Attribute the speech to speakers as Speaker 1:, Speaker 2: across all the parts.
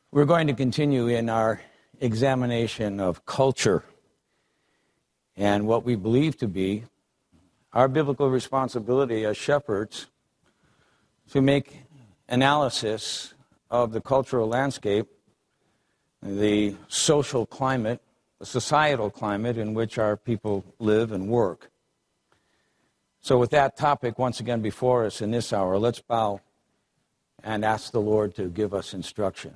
Speaker 1: We're going to continue in our examination of culture and what we believe to be our biblical responsibility as shepherds to make analysis of the cultural landscape, the social climate, the societal climate in which our people live and work. So with that topic once again before us in this hour, let's bow and ask the Lord to give us instruction.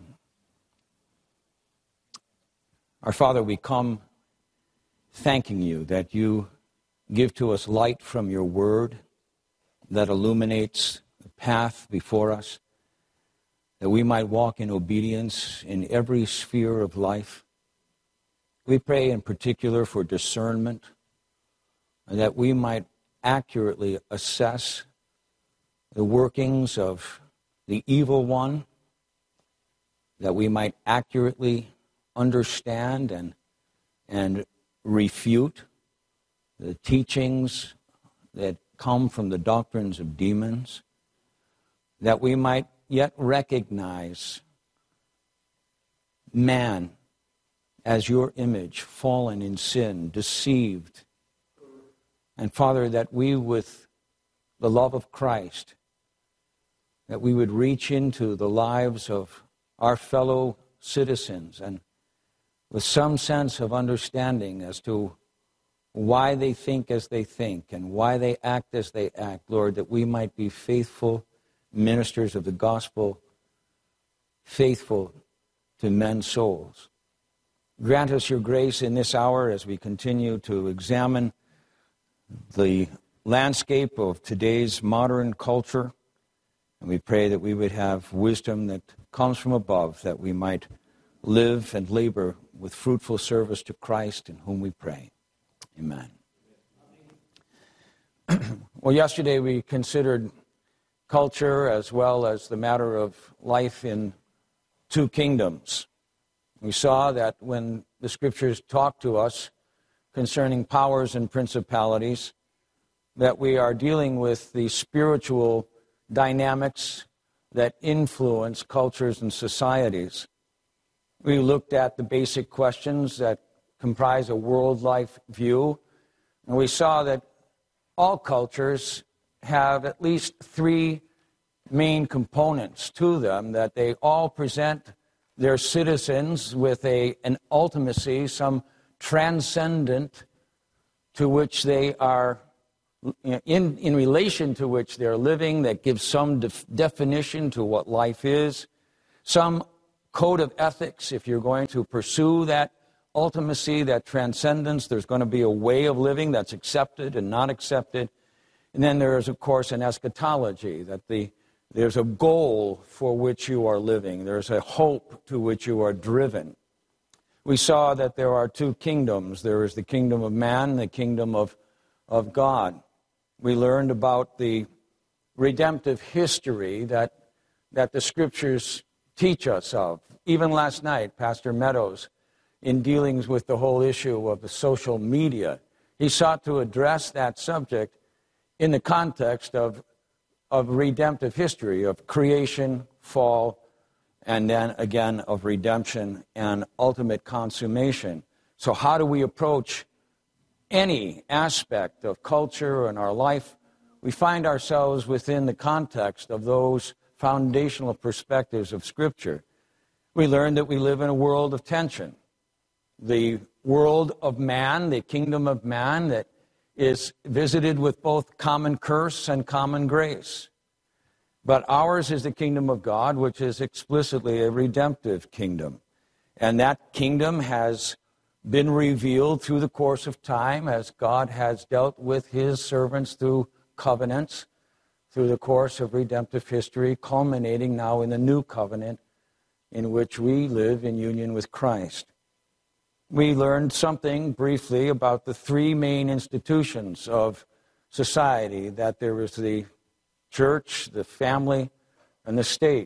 Speaker 1: Our Father, we come thanking you that you give to us light from your word that illuminates the path before us, that we might walk in obedience in every sphere of life. We pray in particular for discernment, and that we might accurately assess the workings of the evil one, that we might accurately understand and refute the teachings that come from the doctrines of demons, that we might yet recognize man as your image, fallen in sin, deceived. And Father, that we, with the love of Christ, that we would reach into the lives of our fellow citizens and with some sense of understanding as to why they think as they think and why they act as they act, Lord, that we might be faithful ministers of the gospel, faithful to men's souls. Grant us your grace in this hour as we continue to examine the landscape of today's modern culture, and we pray that we would have wisdom that comes from above, that we might live and labor with fruitful service to Christ, in whom we pray. Amen. Well, yesterday we considered culture as well as the matter of life in two kingdoms. We saw that when the Scriptures talk to us concerning powers and principalities, that we are dealing with the spiritual dynamics that influence cultures and societies. We looked at the basic questions that comprise a world-life view, and we saw that all cultures have at least three main components to them, that they all present their citizens with an ultimacy, some transcendent to which they are, in relation to which they're living, that gives some definition to what life is, some code of ethics. If you're going to pursue that ultimacy, that transcendence, there's going to be a way of living that's accepted and not accepted. And then there is, of course, an eschatology, that there's a goal for which you are living. There's a hope to which you are driven. We saw that there are two kingdoms. There is the kingdom of man and the kingdom of God. We learned about the redemptive history that the Scriptures teach us of. Even last night, Pastor Meadows, in dealings with the whole issue of the social media, he sought to address that subject in the context of redemptive history, of creation, fall, and then again of redemption and ultimate consummation. So how do we approach any aspect of culture in our life? We find ourselves within the context of those foundational perspectives of Scripture. We learn that we live in a world of tension. The world of man, the kingdom of man, that is visited with both common curse and common grace. But ours is the kingdom of God, which is explicitly a redemptive kingdom. And that kingdom has been revealed through the course of time as God has dealt with his servants through covenants, through the course of redemptive history, culminating now in the new covenant in which we live in union with Christ. We learned something briefly about the three main institutions of society, that there is the church, the family, and the state.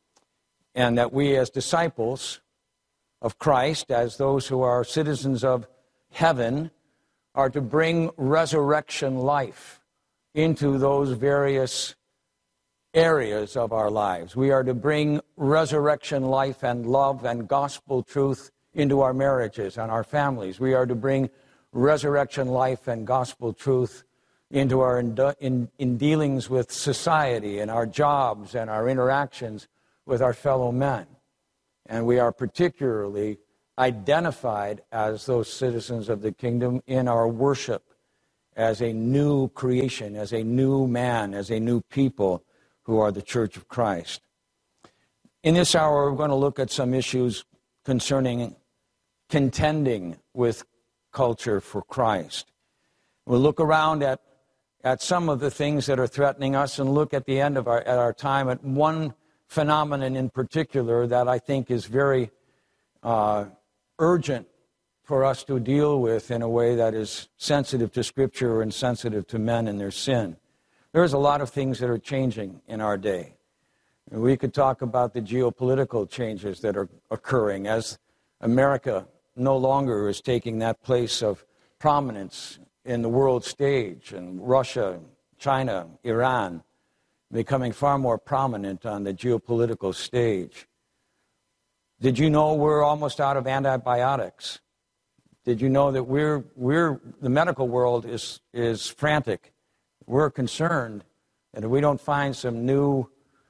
Speaker 1: And that we as disciples of Christ, as those who are citizens of heaven, are to bring resurrection life into those various areas of our lives. We are to bring resurrection life and love and gospel truth into our marriages and our families. We are to bring resurrection life and gospel truth into our in dealings with society and our jobs and our interactions with our fellow men. And we are particularly identified as those citizens of the kingdom in our worship as a new creation, as a new man, as a new people who are the Church of Christ. In this hour, we're going to look at some issues concerning contending with culture for Christ. We'll look around at some of the things that are threatening us and look at the end of our time at one phenomenon in particular that I think is very urgent for us to deal with in a way that is sensitive to Scripture and sensitive to men and their sin. There's a lot of things that are changing in our day. We could talk about the geopolitical changes that are occurring as America no longer is taking that place of prominence in the world stage, and Russia, China, Iran becoming far more prominent on the geopolitical stage. Did you know we're almost out of antibiotics? Did you know that the medical world is frantic? We're concerned that if we don't find some new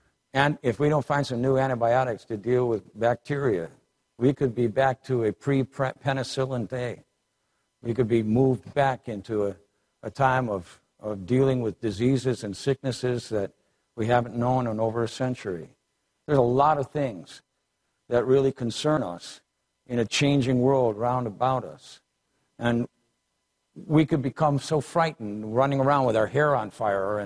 Speaker 1: antibiotics to deal with bacteria, we could be back to a pre-penicillin day. We could be moved back into a time of dealing with diseases and sicknesses that we haven't known in over a century. There's a lot of things that really concern us in a changing world round about us. And we could become so frightened, running around with our hair on fire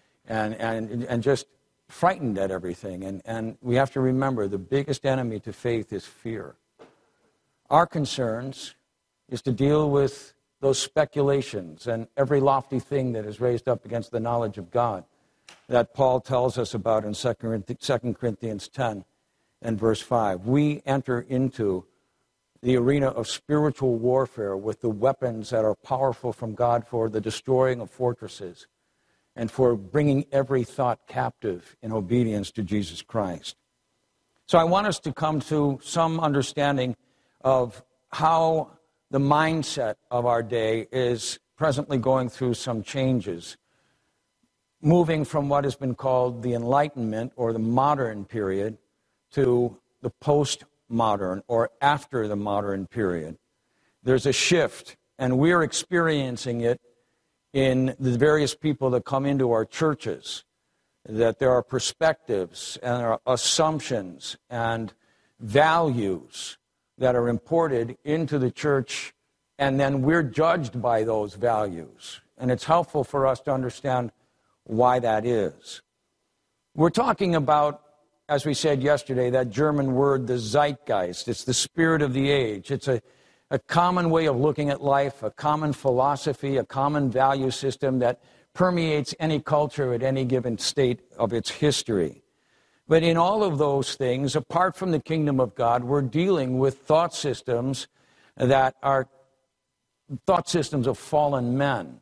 Speaker 1: and just frightened at everything. And we have to remember the biggest enemy to faith is fear. Our concerns is to deal with those speculations and every lofty thing that is raised up against the knowledge of God that Paul tells us about in 2 Corinthians 10 and verse 5. We enter into the arena of spiritual warfare with the weapons that are powerful from God for the destroying of fortresses and for bringing every thought captive in obedience to Jesus Christ. So I want us to come to some understanding of how the mindset of our day is presently going through some changes, moving from what has been called the Enlightenment or the modern period to the postmodern or after the modern period. There's a shift, and we're experiencing it in the various people that come into our churches, that there are perspectives and there are assumptions and values that are imported into the church, and then we're judged by those values. And it's helpful for us to understand why that is. We're talking about, as we said yesterday, that German word, the zeitgeist. It's the spirit of the age. It's a common way of looking at life, a common philosophy, a common value system that permeates any culture at any given state of its history. But in all of those things, apart from the kingdom of God, we're dealing with thought systems that are thought systems of fallen men.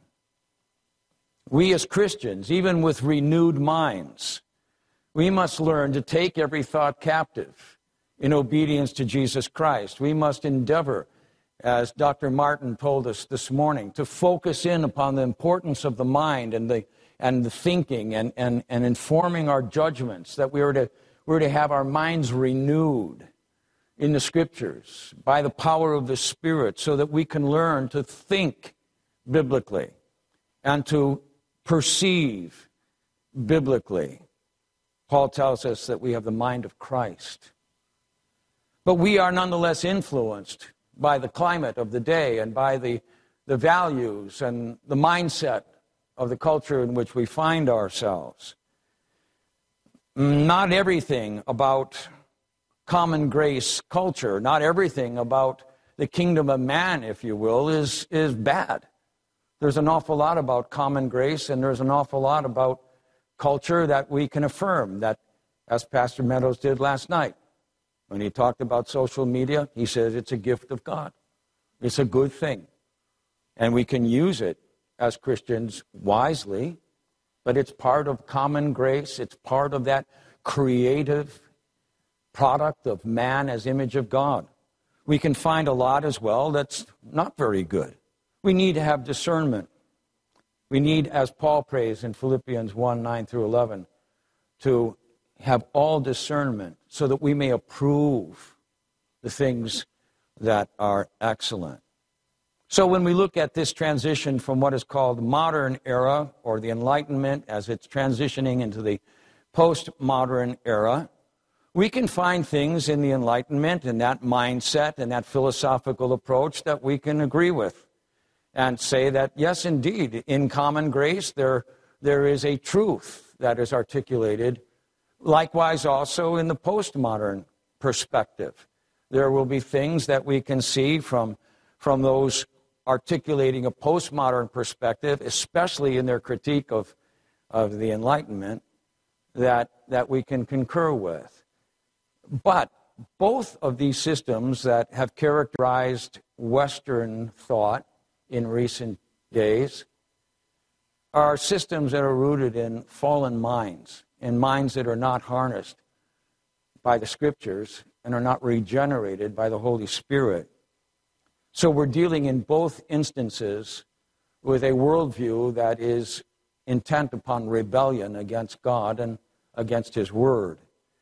Speaker 1: We as Christians, even with renewed minds, we must learn to take every thought captive in obedience to Jesus Christ. We must endeavor, as Dr. Martin told us this morning, to focus in upon the importance of the mind and the thinking and informing our judgments, that we're to have our minds renewed in the Scriptures by the power of the Spirit so that we can learn to think biblically and to perceive biblically. Paul tells us that we have the mind of Christ. But we are nonetheless influenced by the climate of the day and by the values and the mindset of the culture in which we find ourselves. Not everything about common grace culture, not everything about the kingdom of man, if you will, is bad. There's an awful lot about common grace, and there's an awful lot about culture that we can affirm, that, as Pastor Meadows did last night, when he talked about social media, he says it's a gift of God. It's a good thing. And we can use it as Christians wisely but it's part of common grace. It's part of that creative product of man as image of God. We can find a lot as well that's not very good. We need to have discernment. We need, as Paul prays in Philippians 1:9 through 11, to have all discernment so that we may approve the things that are excellent. So when we look at this transition from what is called modern era, or the Enlightenment, as it's transitioning into the postmodern era, we can find things in the Enlightenment and that mindset and that philosophical approach that we can agree with and say that, yes, indeed, in common grace, there is a truth that is articulated. Likewise, also in the postmodern perspective, there will be things that we can see from those articulating a postmodern perspective, especially in their critique of the Enlightenment, that we can concur with. But both of these systems that have characterized Western thought in recent days are systems that are rooted in fallen minds, in minds that are not harnessed by the Scriptures and are not regenerated by the Holy Spirit. So we're dealing in both instances with a worldview that is intent upon rebellion against God and against His Word.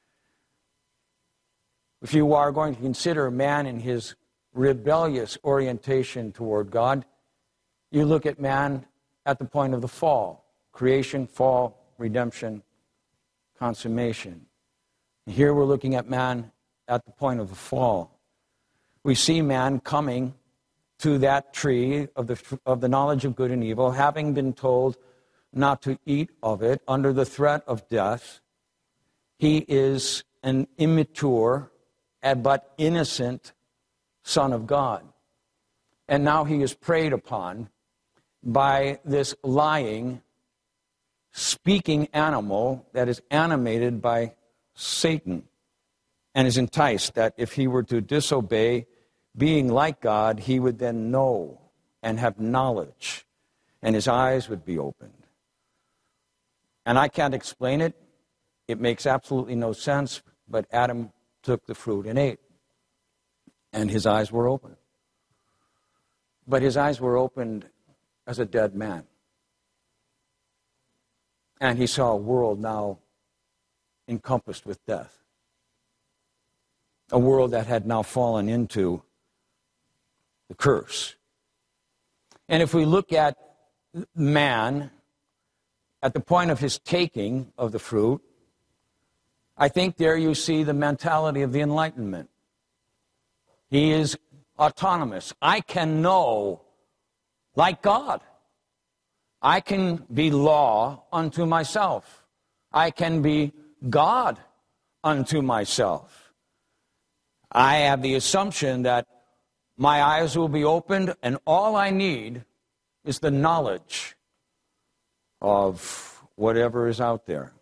Speaker 1: If you are going to consider man in his rebellious orientation toward God, you look at man at the point of the fall. Creation, fall, redemption, consummation. And here we're looking at man at the point of the fall. We see man coming to that tree of the knowledge of good and evil, having been told not to eat of it under the threat of death. He is an immature but innocent Son of God. And now he is preyed upon by this lying, speaking animal that is animated by Satan and is enticed that if he were to disobey, being like God, he would then know and have knowledge, and his eyes would be opened. And I can't explain it. It makes absolutely no sense, but Adam took the fruit and ate, and his eyes were opened. But his eyes were opened as a dead man. And he saw a world now encompassed with death. A world that had now fallen into the curse. And if we look at man at the point of his taking of the fruit, I think there you see the mentality of the Enlightenment. He is autonomous. I can know like God. I can be law unto myself. I can be God unto myself. I have the assumption that my eyes will be opened, and all I need is the knowledge of whatever is out there.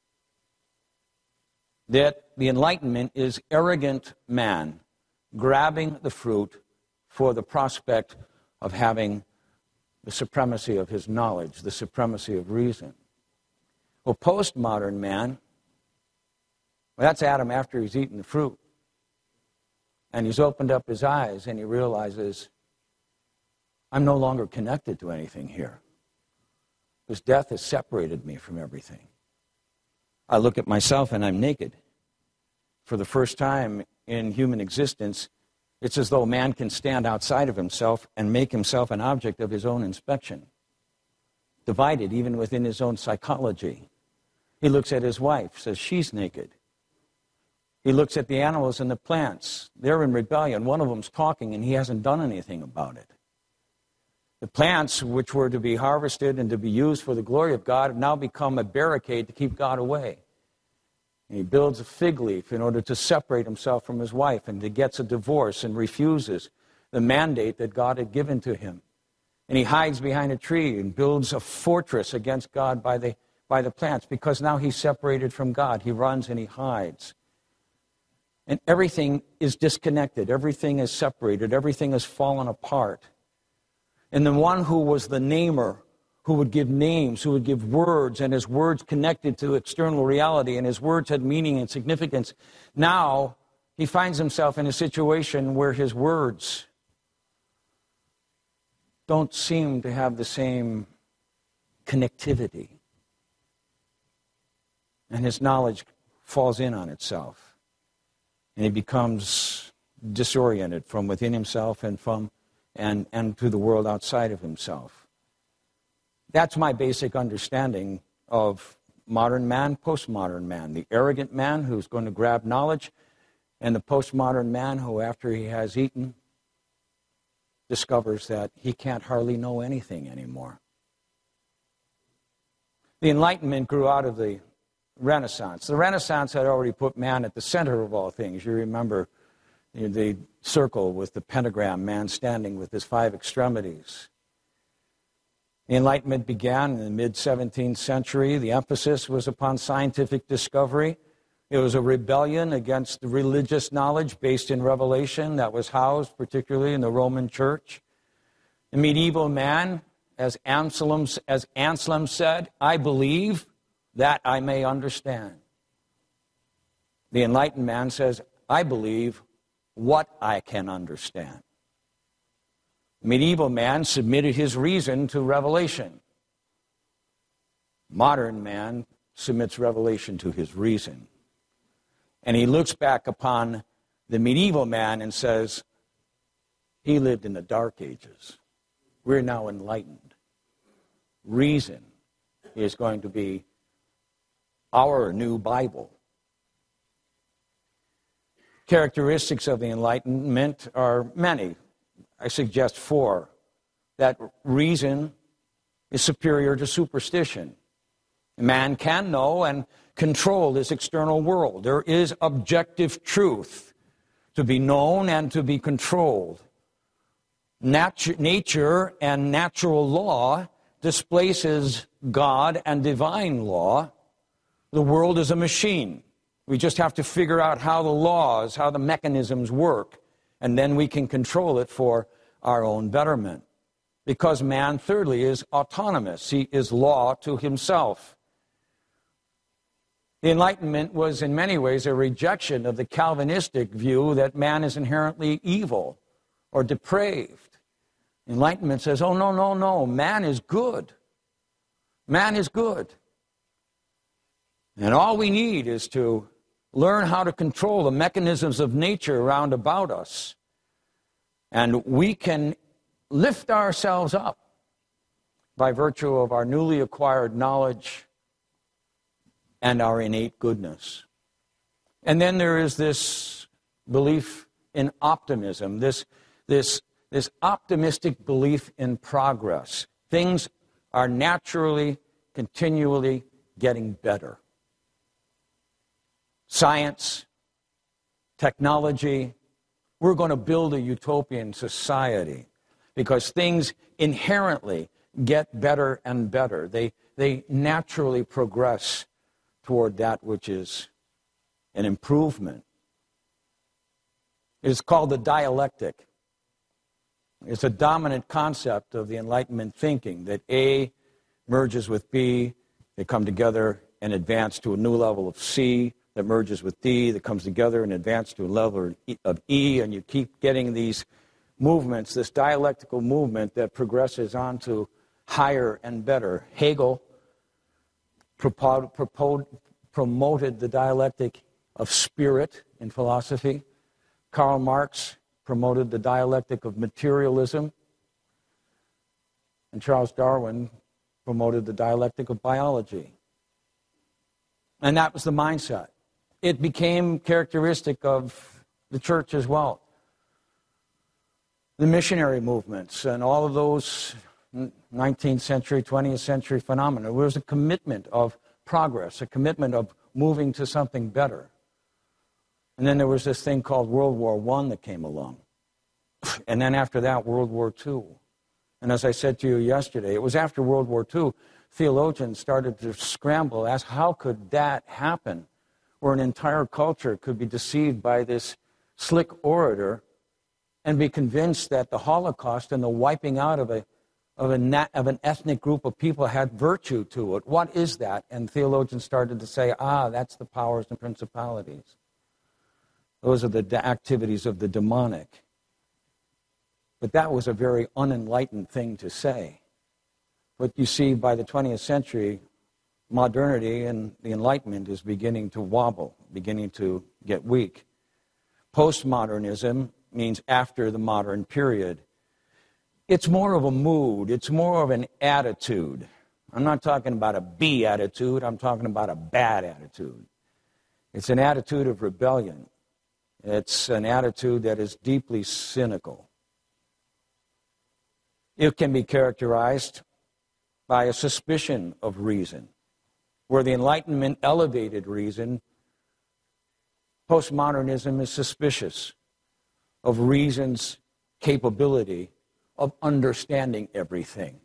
Speaker 1: That the Enlightenment is arrogant man grabbing the fruit for the prospect of having the supremacy of his knowledge, the supremacy of reason. Well, postmodern man, that's Adam after he's eaten the fruit. And he's opened up his eyes and he realizes, I'm no longer connected to anything here. Because death has separated me from everything. I look at myself and I'm naked. For the first time in human existence, it's as though man can stand outside of himself and make himself an object of his own inspection. Divided even within his own psychology. He looks at his wife, says she's naked. He looks at the animals and the plants. They're in rebellion. One of them's talking and he hasn't done anything about it. The plants which were to be harvested and to be used for the glory of God have now become a barricade to keep God away. And he builds a fig leaf in order to separate himself from his wife, and he gets a divorce and refuses the mandate that God had given to him. And he hides behind a tree and builds a fortress against God by the plants, because now he's separated from God. He runs and he hides. And everything is disconnected. Everything is separated. Everything has fallen apart. And the one who was the namer, who would give names, who would give words, and his words connected to external reality, and his words had meaning and significance. Now, he finds himself in a situation where his words don't seem to have the same connectivity. And his knowledge falls in on itself. And he becomes disoriented from within himself and to the world outside of himself. That's my basic understanding of modern man, postmodern man. The arrogant man who's going to grab knowledge, and the postmodern man who, after he has eaten, discovers that he can't hardly know anything anymore. The Enlightenment grew out of the Renaissance. The Renaissance had already put man at the center of all things. You remember the circle with the pentagram, man standing with his 5 extremities. The Enlightenment began in the mid-17th century. The emphasis was upon scientific discovery. It was a rebellion against the religious knowledge based in revelation that was housed particularly in the Roman Church. The medieval man, as Anselm said, I believe that I may understand. The enlightened man says, I believe what I can understand. The medieval man submitted his reason to revelation. Modern man submits revelation to his reason. And he looks back upon the medieval man and says, he lived in the dark ages. We're now enlightened. Reason is going to be our new Bible. Characteristics of the Enlightenment are many. I suggest 4. That reason is superior to superstition. Man can know and control this external world. There is objective truth to be known and to be controlled. Nature and natural law displaces God and divine law. The world is a machine. We just have to figure out how the laws, how the mechanisms work, and then we can control it for our own betterment. Because man, thirdly, is autonomous. He is law to himself. The Enlightenment was in many ways a rejection of the Calvinistic view that man is inherently evil or depraved. Enlightenment says, oh, no, man is good. Man is good. And all we need is to learn how to control the mechanisms of nature round about us. And we can lift ourselves up by virtue of our newly acquired knowledge and our innate goodness. And then there is this belief in optimism, this optimistic belief in progress. Things are naturally, continually getting better. Science, technology, we're going to build a utopian society because things inherently get better and better. They naturally progress toward that which is an improvement. It is called the dialectic. It's a dominant concept of the Enlightenment thinking, that A merges with B, they come together and advance to a new level of C, that merges with D, that comes together and advance to a level of E, and you keep getting these movements, this dialectical movement that progresses on to higher and better. Hegel promoted the dialectic of spirit in philosophy. Karl Marx promoted the dialectic of materialism. And Charles Darwin promoted the dialectic of biology. And that was the mindset. It became characteristic of the church as well. The missionary movements and all of those 19th century, 20th century phenomena. There was a commitment of progress, a commitment of moving to something better. And then there was this thing called World War I that came along. And then after that, World War II. And as I said to you yesterday, it was after World War II, theologians started to scramble, ask how could that happen, where an entire culture could be deceived by this slick orator and be convinced that the Holocaust and the wiping out of a of an ethnic group of people had virtue to it. What is that? And theologians started to say, that's the powers and principalities. Those are the activities of the demonic. But that was a very unenlightened thing to say. But you see, by the 20th century, modernity and the Enlightenment is beginning to wobble, beginning to get weak. Postmodernism means after the modern period. It's more of a mood. It's more of an attitude. I'm not talking about a B attitude. I'm talking about a bad attitude. It's an attitude of rebellion. It's an attitude that is deeply cynical. It can be characterized by a suspicion of reason. Where the Enlightenment elevated reason, postmodernism is suspicious of reason's capability of understanding everything.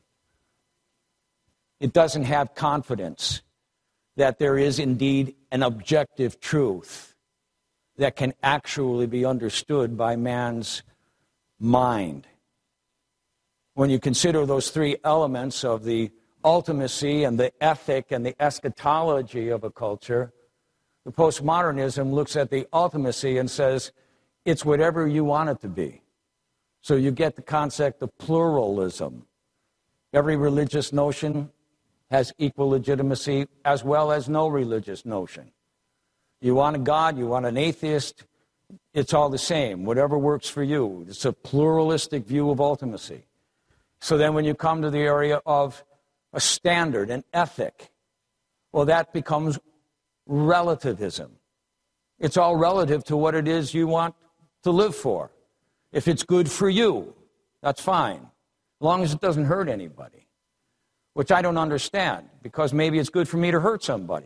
Speaker 1: It doesn't have confidence that there is indeed an objective truth that can actually be understood by man's mind. When you consider those three elements of the ultimacy and the ethic and the eschatology of a culture, the postmodernism looks at the ultimacy and says, it's whatever you want it to be. So you get the concept of pluralism. Every religious notion has equal legitimacy as well as no religious notion. You want a God, you want an atheist, it's all the same. Whatever works for you. It's a pluralistic view of ultimacy. So then when you come to the area of a standard, an ethic, well, that becomes relativism. It's all relative to what it is you want to live for. If it's good for you, that's fine, as long as it doesn't hurt anybody, which I don't understand, because maybe it's good for me to hurt somebody.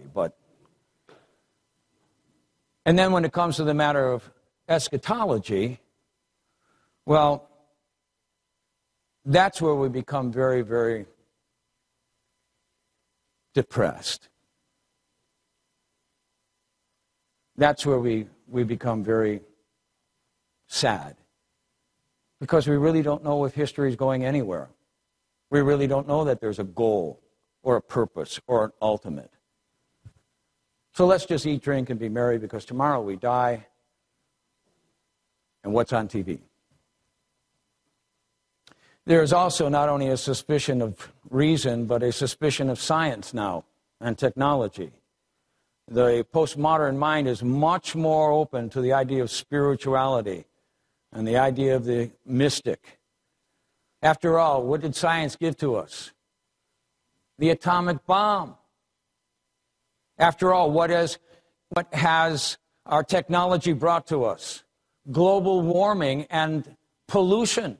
Speaker 1: And then when it comes to the matter of eschatology, well, that's where we become very, very depressed. That's where we become very sad. Because we really don't know if history is going anywhere. We really don't know that there's a goal or a purpose or an ultimate. So let's just eat, drink, and be merry, because tomorrow we die. And what's on TV? There is also not only a suspicion of reason, but a suspicion of science now and technology. The postmodern mind is much more open to the idea of spirituality and the idea of the mystic. After all, what did science give to us? The atomic bomb. After all, what has our technology brought to us? Global warming and pollution.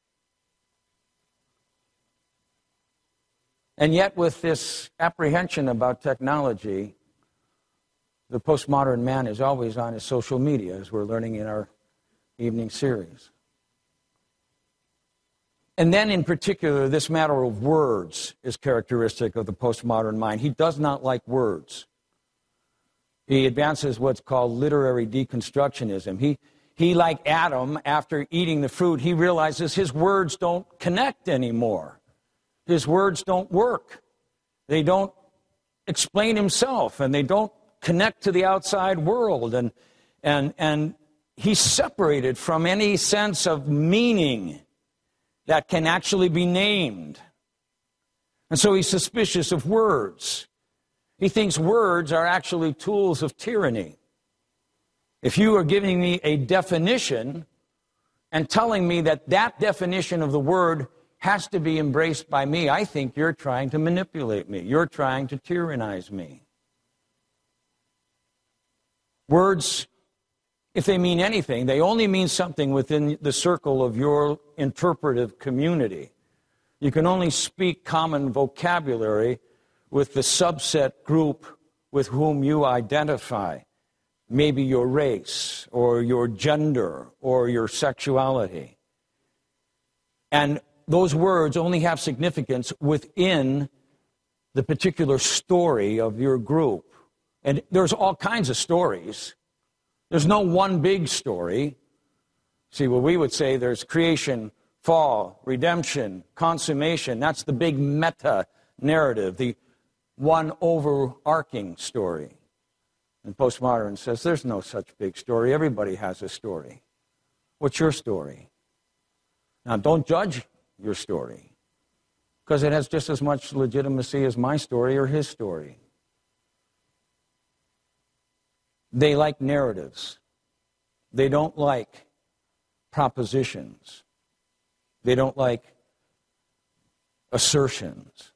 Speaker 1: And yet, with this apprehension about technology, the postmodern man is always on his social media, as we're learning in our evening series. And then, in particular, this matter of words is characteristic of the postmodern mind. He does not like words. He advances what's called literary deconstructionism. He, like Adam, after eating the fruit, he realizes his words don't connect anymore. His words don't work. They don't explain himself, and they don't connect to the outside world. And he's separated from any sense of meaning that can actually be named. And so he's suspicious of words. He thinks words are actually tools of tyranny. If you are giving me a definition and telling me that that definition of the word has to be embraced by me, I think you're trying to manipulate me. You're trying to tyrannize me. Words, if they mean anything, they only mean something within the circle of your interpretive community. You can only speak common vocabulary with the subset group with whom you identify. Maybe your race, or your gender, or your sexuality. And those words only have significance within the particular story of your group. And there's all kinds of stories. There's no one big story. See, well, we would say there's creation, fall, redemption, consummation. That's the big meta narrative, the one overarching story. And postmodern says there's no such big story. Everybody has a story. What's your story? Now, don't judge your story, because it has just as much legitimacy as my story or his story. They like narratives. They don't like propositions. They don't like assertions.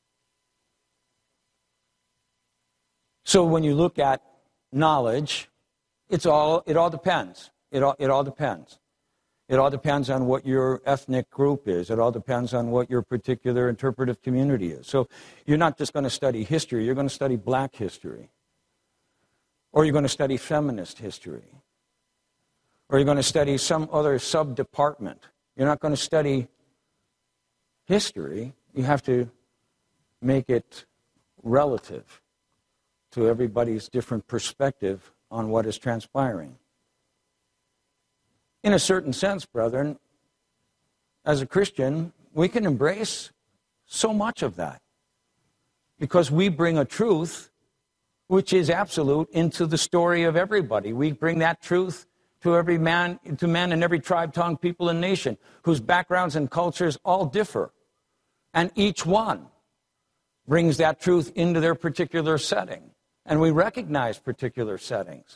Speaker 1: So when you look at knowledge, it all depends. It all depends. It all depends on what your ethnic group is. It all depends on what your particular interpretive community is. So you're not just going to study history. You're going to study black history. Or you're going to study feminist history. Or you're going to study some other sub-department. You're not going to study history. You have to make it relative to everybody's different perspective on what is transpiring. In a certain sense, brethren, as a Christian, we can embrace so much of that because we bring a truth which is absolute into the story of everybody. We bring that truth to every man, to men in every tribe, tongue, people, and nation, whose backgrounds and cultures all differ. And each one brings that truth into their particular setting. And we recognize particular settings.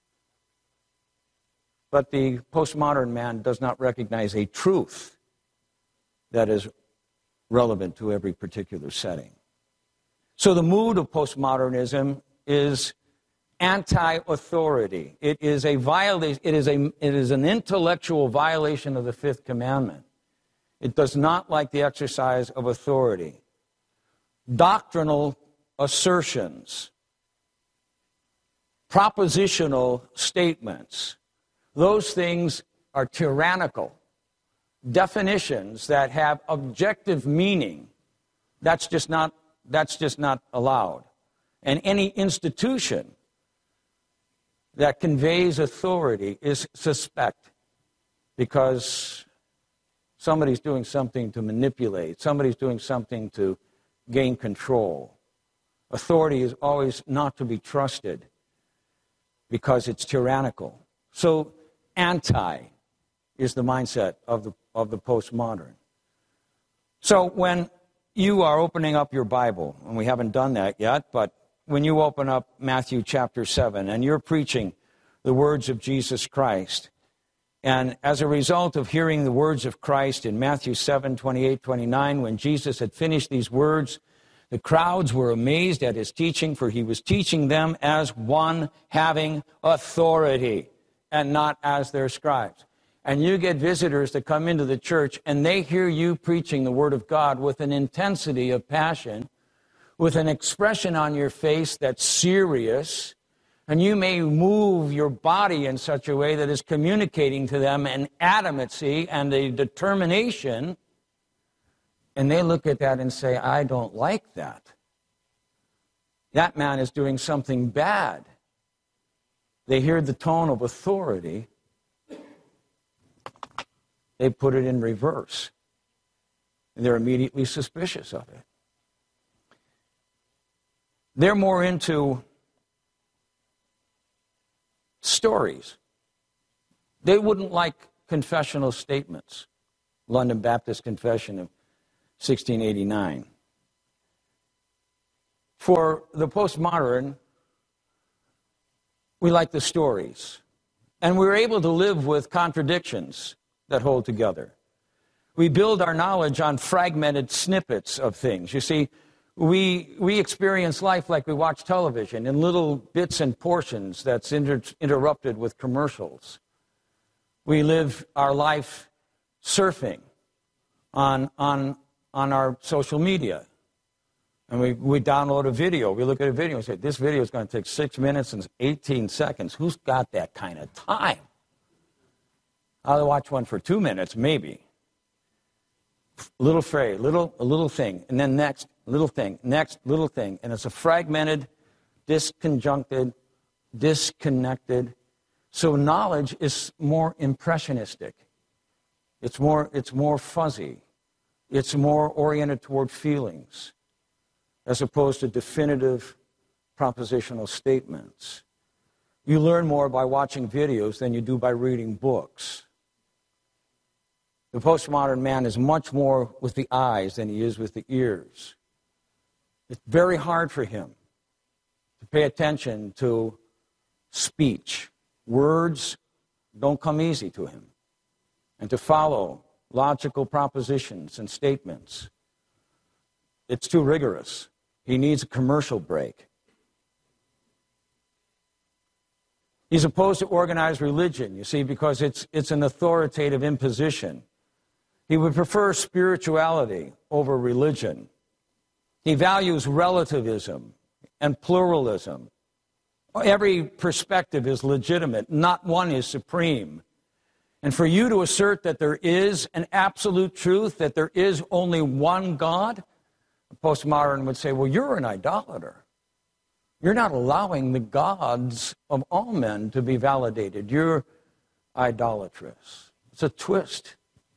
Speaker 1: But the postmodern man does not recognize a truth that is relevant to every particular setting. So the mood of postmodernism is anti-authority. It is a violation. It is an intellectual violation of the fifth commandment. It does not like the exercise of authority. Doctrinal assertions, propositional statements, those things are tyrannical. Definitions that have objective meaning, that's just not allowed. And any institution that conveys authority is suspect because somebody's doing something to manipulate, somebody's doing something to gain control. Authority is always not to be trusted because it's tyrannical. So anti is the mindset of the postmodern. So when you are opening up your Bible, and we haven't done that yet, but when you open up Matthew chapter 7 and you're preaching the words of Jesus Christ, and as a result of hearing the words of Christ in Matthew 7, 28, 29, when Jesus had finished these words, the crowds were amazed at his teaching, for he was teaching them as one having authority and not as their scribes. And you get visitors that come into the church and they hear you preaching the Word of God with an intensity of passion, with an expression on your face that's serious, and you may move your body in such a way that is communicating to them an adamancy and a determination, and they look at that and say, I don't like that. That man is doing something bad. They hear the tone of authority. They put it in reverse. And they're immediately suspicious of it. They're more into stories. They wouldn't like confessional statements. London Baptist Confession of 1689. For the postmodern, we like the stories. And we're able to live with contradictions that hold together. We build our knowledge on fragmented snippets of things. You see, we experience life like we watch television in little bits and portions that's interrupted with commercials. We live our life surfing on our social media. And we download a video. We look at a video and say, this video is going to take 6 minutes and 18 seconds. Who's got that kind of time? I'll watch one for 2 minutes, maybe. Little phrase, a little thing, and then next little thing, next little thing. And it's a fragmented, disconnected. So knowledge is more impressionistic. It's more fuzzy. It's more oriented toward feelings as opposed to definitive propositional statements. You learn more by watching videos than you do by reading books. The postmodern man is much more with the eyes than he is with the ears. It's very hard for him to pay attention to speech. Words don't come easy to him. And to follow logical propositions and statements, it's too rigorous. He needs a commercial break. He's opposed to organized religion, you see, because it's an authoritative imposition. He would prefer spirituality over religion. He values relativism and pluralism. Every perspective is legitimate. Not one is supreme. And for you to assert that there is an absolute truth, that there is only one God, a postmodern would say, well, you're an idolater. You're not allowing the gods of all men to be validated. You're idolatrous. It's a twist.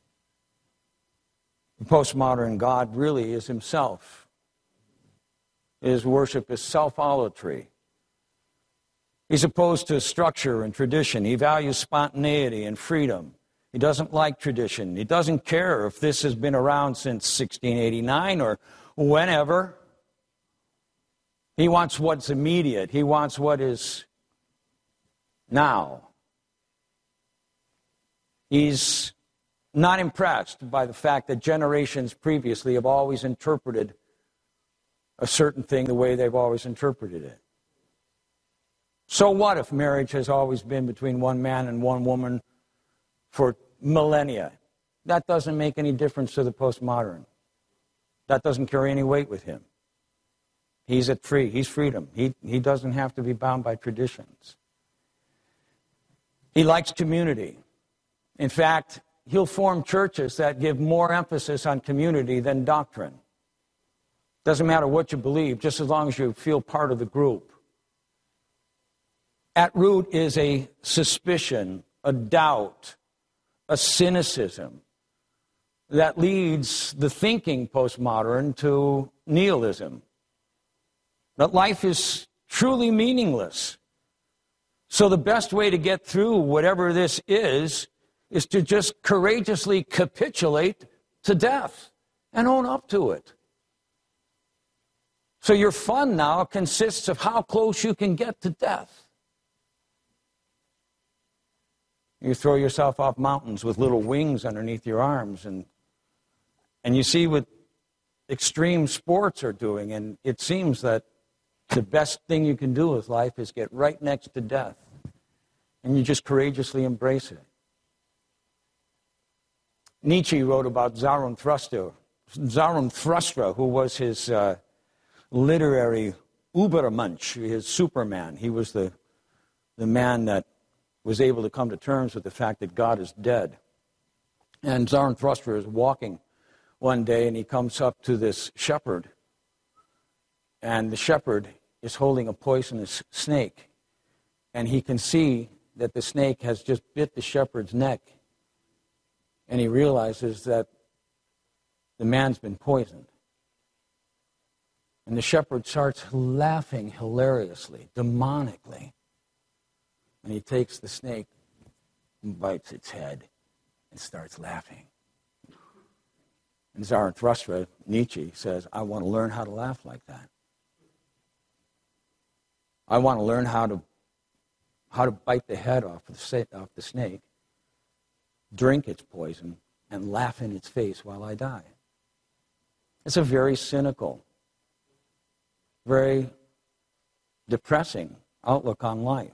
Speaker 1: The postmodern God really is himself. His worship is self-olatry. He's opposed to structure and tradition. He values spontaneity and freedom. He doesn't like tradition. He doesn't care if this has been around since 1689 or whenever. He wants what's immediate. He wants what is now. He's not impressed by the fact that generations previously have always interpreted a certain thing the way they've always interpreted it. So what if marriage has always been between one man and one woman for millennia? That doesn't make any difference to the postmodern. That doesn't carry any weight with him. He's freedom. He doesn't have to be bound by traditions. He likes community. In fact, he'll form churches that give more emphasis on community than doctrine. Doesn't matter what you believe, just as long as you feel part of the group. At root is a suspicion, a doubt, a cynicism that leads the thinking postmodern to nihilism. That life is truly meaningless. So the best way to get through whatever this is to just courageously capitulate to death and own up to it. So your fun now consists of how close you can get to death. You throw yourself off mountains with little wings underneath your arms, and you see what extreme sports are doing, and it seems that the best thing you can do with life is get right next to death, and you just courageously embrace it. Nietzsche wrote about Zarathustra, who was his literary Übermensch, his Superman. He was the man that was able to come to terms with the fact that God is dead. And Zarathustra is walking one day, and he comes up to this shepherd, and the shepherd is holding a poisonous snake, and he can see that the snake has just bit the shepherd's neck, and he realizes that the man's been poisoned. And the shepherd starts laughing hilariously, demonically. And he takes the snake and bites its head and starts laughing. And Zarathustra, Nietzsche, says, I want to learn how to laugh like that. I want to learn how to bite the head off the snake, drink its poison, and laugh in its face while I die. It's a very cynical, very depressing outlook on life.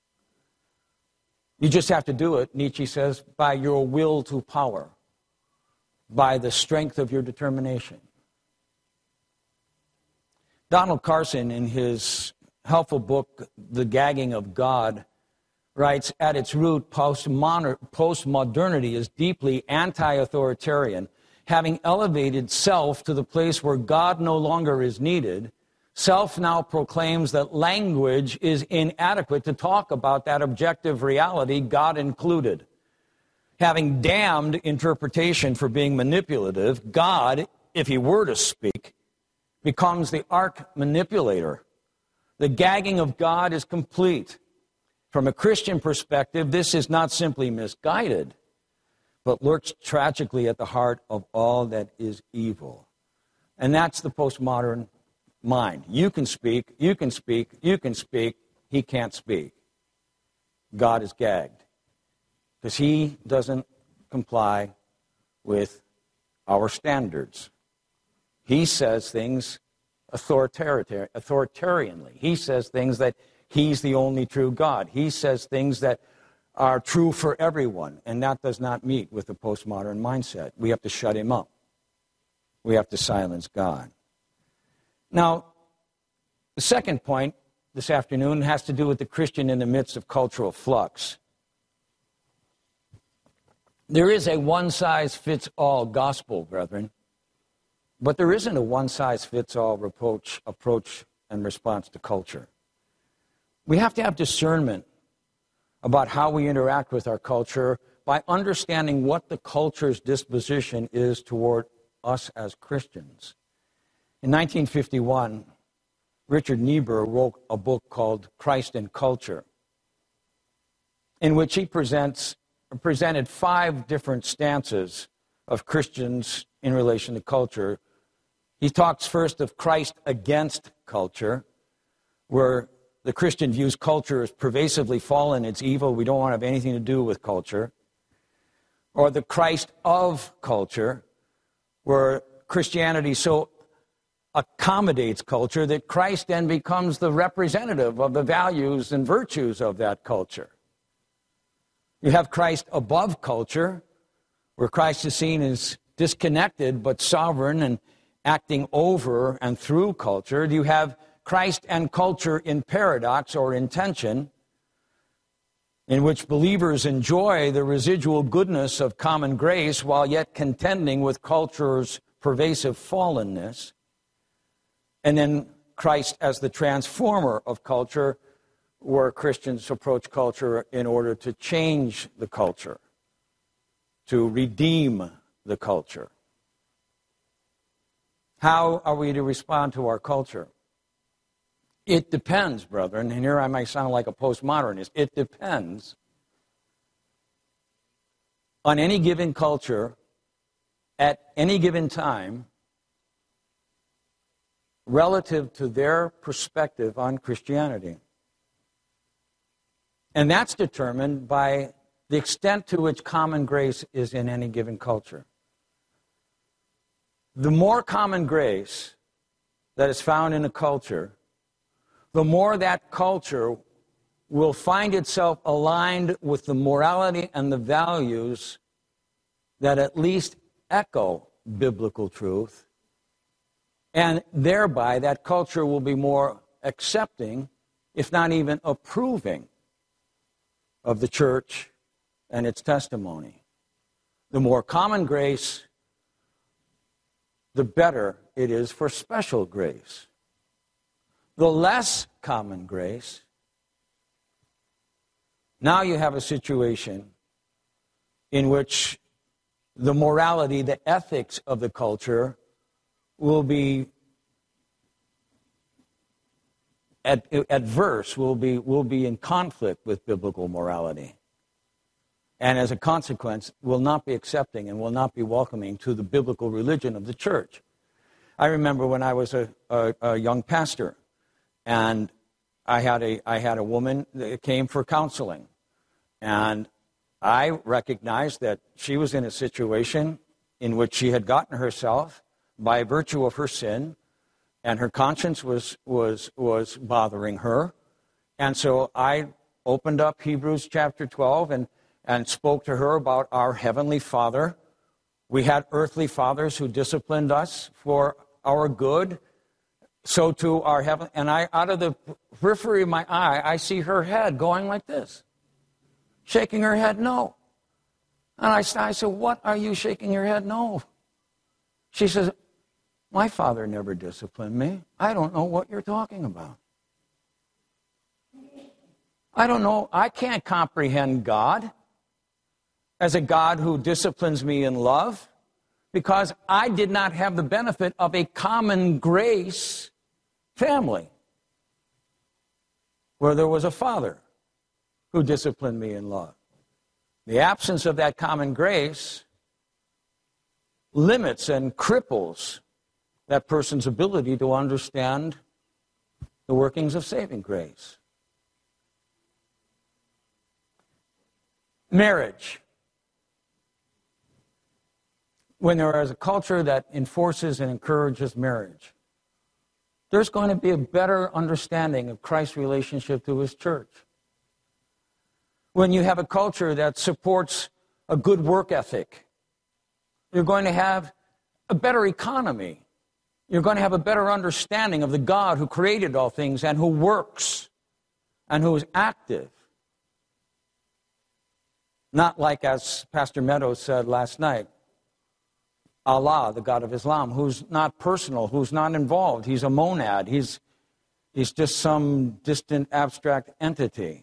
Speaker 1: You just have to do it, Nietzsche says, by your will to power, by the strength of your determination. Donald Carson, in his helpful book, The Gagging of God, writes, at its root, postmodernity is deeply anti-authoritarian. Having elevated self to the place where God no longer is needed, self now proclaims that language is inadequate to talk about that objective reality, God included. Having damned interpretation for being manipulative, God, if he were to speak, becomes the arch manipulator. The gagging of God is complete. From a Christian perspective, this is not simply misguided, but lurks tragically at the heart of all that is evil. And that's the postmodern mind. You can speak, you can speak, you can speak, he can't speak. God is gagged because he doesn't comply with our standards. He says things authoritarianly. He says things that he's the only true God. He says things that are true for everyone, and that does not meet with the postmodern mindset. We have to shut him up. We have to silence God. Now, the second point this afternoon has to do with the Christian in the midst of cultural flux. There is a one-size-fits-all gospel, brethren, but there isn't a one-size-fits-all approach and response to culture. We have to have discernment about how we interact with our culture by understanding what the culture's disposition is toward us as Christians. In 1951, Richard Niebuhr wrote a book called Christ and Culture, in which he presented 5 different stances of Christians in relation to culture. He talks first of Christ against culture, where the Christian views culture as pervasively fallen, it's evil, we don't want to have anything to do with culture. Or the Christ of culture, where Christianity so accommodates culture that Christ then becomes the representative of the values and virtues of that culture. You have Christ above culture, where Christ is seen as disconnected but sovereign and acting over and through culture. You have Christ and culture in paradox or in tension, in which believers enjoy the residual goodness of common grace while yet contending with culture's pervasive fallenness. And then Christ as the transformer of culture, where Christians approach culture in order to change the culture, to redeem the culture. How are we to respond to our culture? It depends, brethren, and here I might sound like a postmodernist. It depends on any given culture at any given time relative to their perspective on Christianity. And that's determined by the extent to which common grace is in any given culture. The more common grace that is found in a culture, the more that culture will find itself aligned with the morality and the values that at least echo biblical truth, and thereby that culture will be more accepting, if not even approving, of the church and its testimony. The more common grace, the better it is for special grace. The less common grace, now you have a situation in which the morality, the ethics of the culture will be adverse, will be in conflict with biblical morality. And as a consequence, will not be accepting and will not be welcoming to the biblical religion of the church. I remember when I was a young pastor, and I had a woman that came for counseling, and I recognized that she was in a situation in which she had gotten herself by virtue of her sin, and her conscience was bothering her. And so I opened up Hebrews chapter 12 and spoke to her about our Heavenly Father. We had earthly fathers who disciplined us for our good. So too our heaven. And out of the periphery of my eye, I see her head going like this, shaking her head no. And I said, what are you shaking your head no? She says, my father never disciplined me. I don't know what you're talking about. I don't know. I can't comprehend God. as a God who disciplines me in love, because I did not have the benefit of a common grace family where there was a father who disciplined me in love. The absence of that common grace limits and cripples that person's ability to understand the workings of saving grace. Marriage. When there is a culture that enforces and encourages marriage, there's going to be a better understanding of Christ's relationship to his church. When you have a culture that supports a good work ethic, you're going to have a better economy. You're going to have a better understanding of the God who created all things and who works and who is active. Not like, as Pastor Meadows said last night, Allah, the God of Islam, who's not personal, who's not involved. He's a monad. He's just some distant, abstract entity.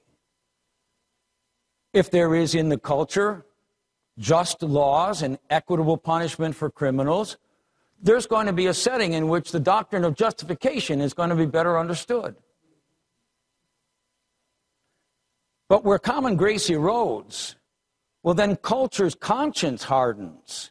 Speaker 1: If there is in the culture just laws and equitable punishment for criminals, there's going to be a setting in which the doctrine of justification is going to be better understood. But where common grace erodes, well, then culture's conscience hardens.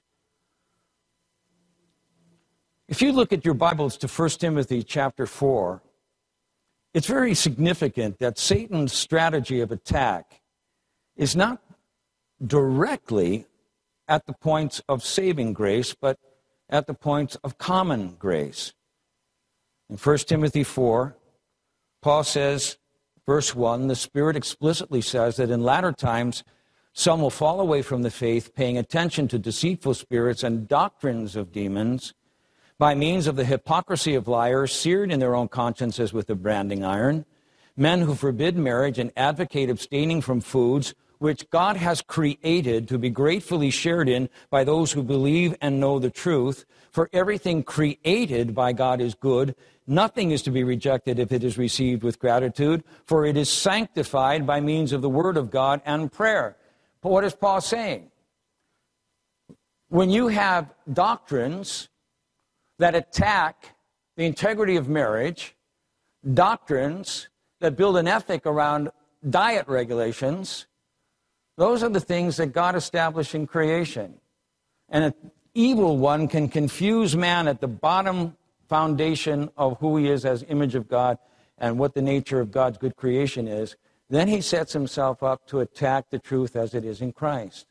Speaker 1: If you look at your Bibles to 1 Timothy chapter 4, it's very significant that Satan's strategy of attack is not directly at the points of saving grace, but at the points of common grace. In 1 Timothy 4, Paul says, verse 1, the Spirit explicitly says that in latter times some will fall away from the faith, paying attention to deceitful spirits and doctrines of demons, by means of the hypocrisy of liars, seared in their own consciences with a branding iron, men who forbid marriage and advocate abstaining from foods which God has created to be gratefully shared in by those who believe and know the truth. For everything created by God is good. Nothing is to be rejected if it is received with gratitude, for it is sanctified by means of the word of God and prayer. But what is Paul saying? When you have doctrines that attack the integrity of marriage, doctrines that build an ethic around diet regulations, those are the things that God established in creation. And an evil one can confuse man at the bottom foundation of who he is as image of God and what the nature of God's good creation is. Then he sets himself up to attack the truth as it is in Christ.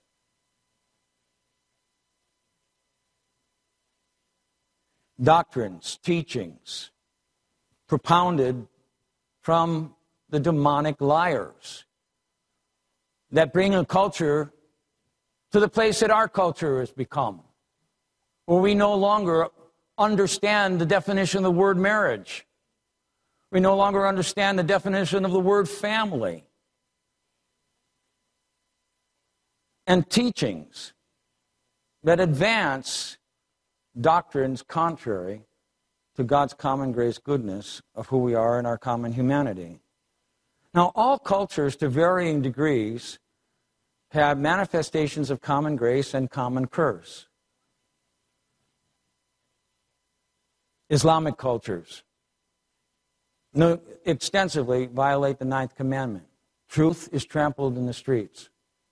Speaker 1: Doctrines, teachings, propounded from the demonic liars that bring a culture to the place that our culture has become, where we no longer understand the definition of the word marriage. We no longer understand the definition of the word family. And teachings that advance doctrines contrary to God's common grace goodness of who we are in our common humanity. Now, all cultures, to varying degrees, have manifestations of common grace and common curse. Islamic cultures extensively violate the 9th commandment. Truth is trampled in the streets.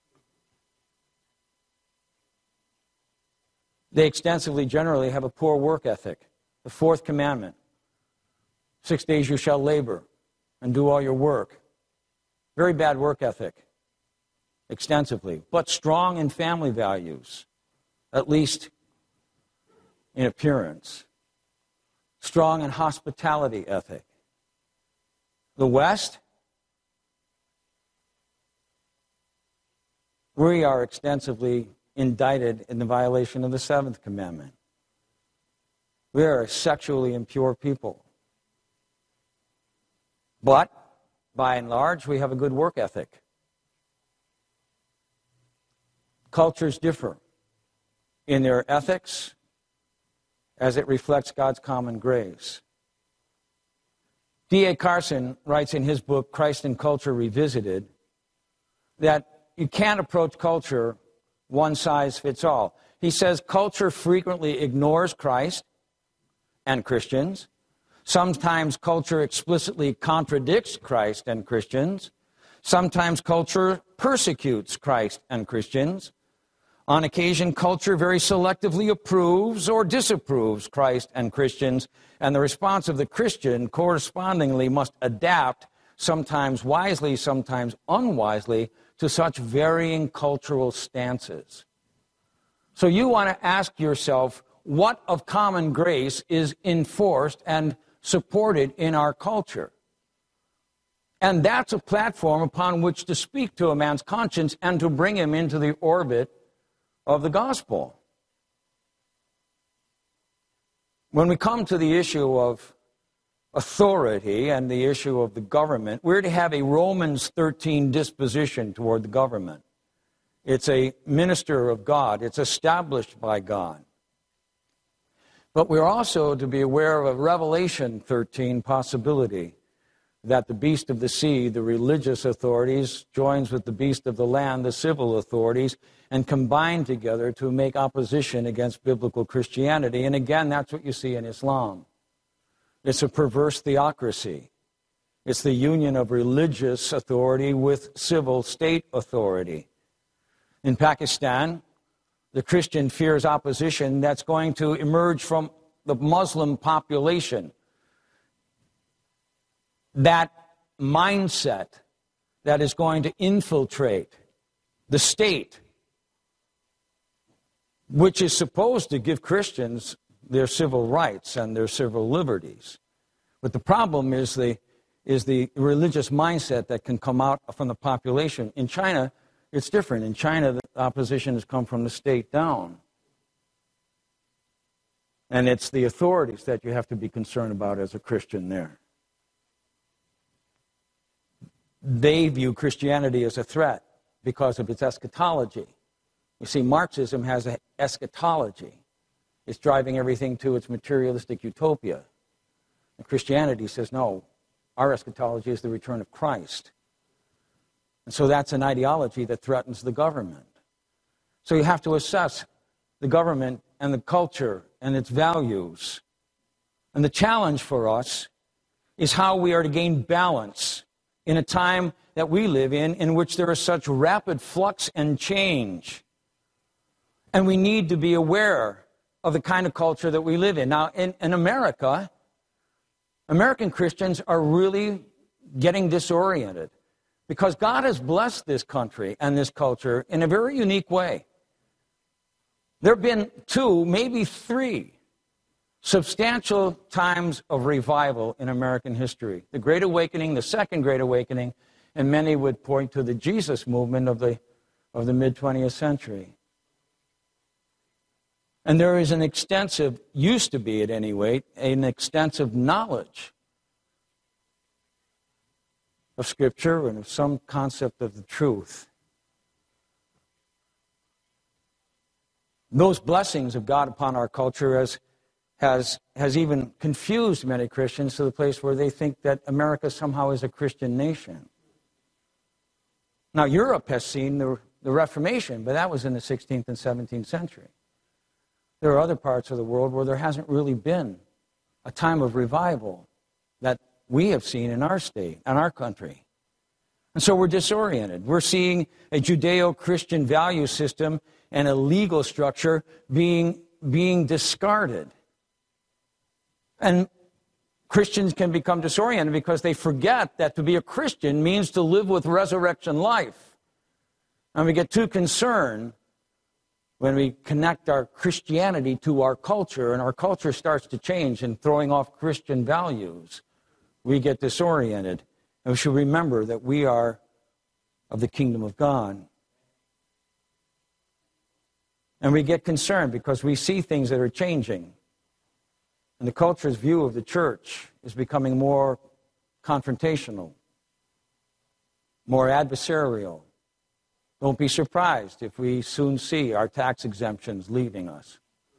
Speaker 1: They extensively, generally, have a poor work ethic. The 4th commandment, 6 days you shall labor and do all your work. Very bad work ethic, extensively, but strong in family values, at least in appearance. Strong in hospitality ethic. The West, we are extensively indicted in the violation of the 7th commandment. We are a sexually impure people. But, by and large, we have a good work ethic. Cultures differ in their ethics as it reflects God's common grace. D.A. Carson writes in his book, Christ and Culture Revisited, that you can't approach culture one size fits all. He says culture frequently ignores Christ and Christians. Sometimes culture explicitly contradicts Christ and Christians. Sometimes culture persecutes Christ and Christians. On occasion, culture very selectively approves or disapproves Christ and Christians, and the response of the Christian correspondingly must adapt, sometimes wisely, sometimes unwisely, to such varying cultural stances. So you want to ask yourself, what of common grace is enforced and supported in our culture? And that's a platform upon which to speak to a man's conscience and to bring him into the orbit of the gospel. When we come to the issue of authority and the issue of the government, we're to have a Romans 13 disposition toward the government. It's a minister of God. It's established by God. But we're also to be aware of a Revelation 13 possibility, that the beast of the sea, the religious authorities, joins with the beast of the land, the civil authorities, and combine together to make opposition against biblical Christianity. And again, that's what you see in Islam. It's a perverse theocracy. It's the union of religious authority with civil state authority. In Pakistan, the Christian fears opposition that's going to emerge from the Muslim population. That mindset that is going to infiltrate the state, which is supposed to give Christians their civil rights and their civil liberties. But the problem is the religious mindset that can come out from the population. In China, it's different. In China, the opposition has come from the state down. And it's the authorities that you have to be concerned about as a Christian there. They view Christianity as a threat because of its eschatology. You see, Marxism has an eschatology. It's driving everything to its materialistic utopia. And Christianity says, no, our eschatology is the return of Christ. And so that's an ideology that threatens the government. So you have to assess the government and the culture and its values. And the challenge for us is how we are to gain balance in a time that we live in which there is such rapid flux and change. And we need to be aware of the kind of culture that we live in. Now, in America, American Christians are really getting disoriented because God has blessed this country and this culture in a very unique way. There have been 2, maybe 3, substantial times of revival in American history. The Great Awakening, the Second Great Awakening, and many would point to the Jesus movement of the mid-20th century. And there is an extensive, used to be at any rate, an extensive knowledge of Scripture and of some concept of the truth. Those blessings of God upon our culture has even confused many Christians to the place where they think that America somehow is a Christian nation. Now, Europe has seen the Reformation, but that was in the 16th and 17th century. There are other parts of the world where there hasn't really been a time of revival that we have seen in our state, in our country. And so we're disoriented. We're seeing a Judeo-Christian value system and a legal structure being discarded. And Christians can become disoriented because they forget that to be a Christian means to live with resurrection life. And we get too concerned when we connect our Christianity to our culture, and our culture starts to change and throwing off Christian values. We get disoriented. And we should remember that we are of the kingdom of God. And we get concerned because we see things that are changing. And the culture's view of the church is becoming more confrontational, more adversarial. Don't be surprised if we soon see our tax exemptions leaving us.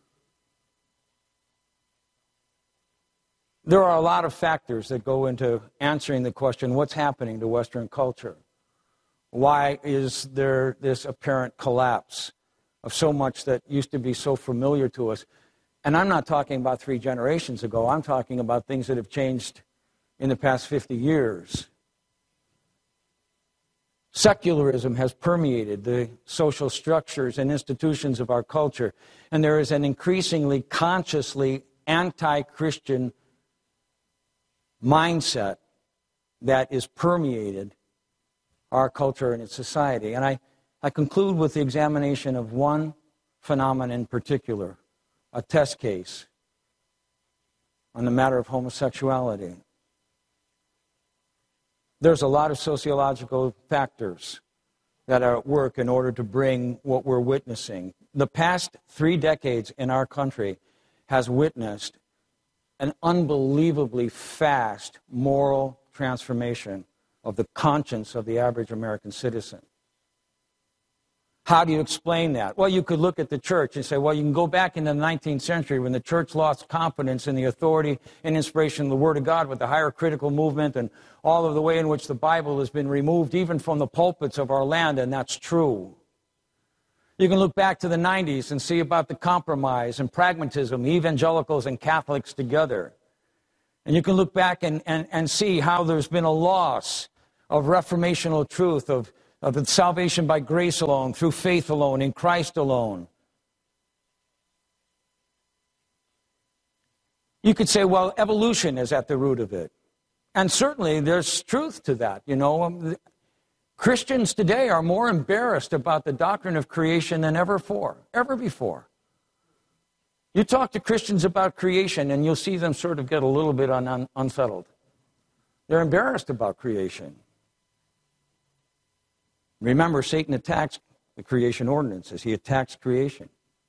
Speaker 1: There are a lot of factors that go into answering the question, what's happening to Western culture? Why is there this apparent collapse of so much that used to be so familiar to us. And I'm not talking about 3 generations ago. I'm talking about things that have changed in the past 50 years. Secularism has permeated the social structures and institutions of our culture, and there is an increasingly consciously anti-Christian mindset that is permeated our culture and its society. And I conclude with the examination of one phenomenon in particular, a test case on the matter of homosexuality. There's a lot of sociological factors that are at work in order to bring what we're witnessing. The past 3 decades in our country has witnessed an unbelievably fast moral transformation of the conscience of the average American citizen. How do you explain that? Well, you could look at the church and say, well, you can go back into the 19th century when the church lost confidence in the authority and inspiration of the Word of God with the higher critical movement and all of the way in which the Bible has been removed even from the pulpits of our land, and that's true. You can look back to the 90s and see about the compromise and pragmatism, evangelicals and Catholics together. And you can look back and see how there's been a loss of reformational truth, of salvation by grace alone, through faith alone, in Christ alone. You could say, well, evolution is at the root of it. And certainly there's truth to that. You know, Christians today are more embarrassed about the doctrine of creation than ever before. You talk to Christians about creation and you'll see them sort of get a little bit unsettled. They're embarrassed about creation. Remember, Satan attacks the creation ordinances. He attacks creation.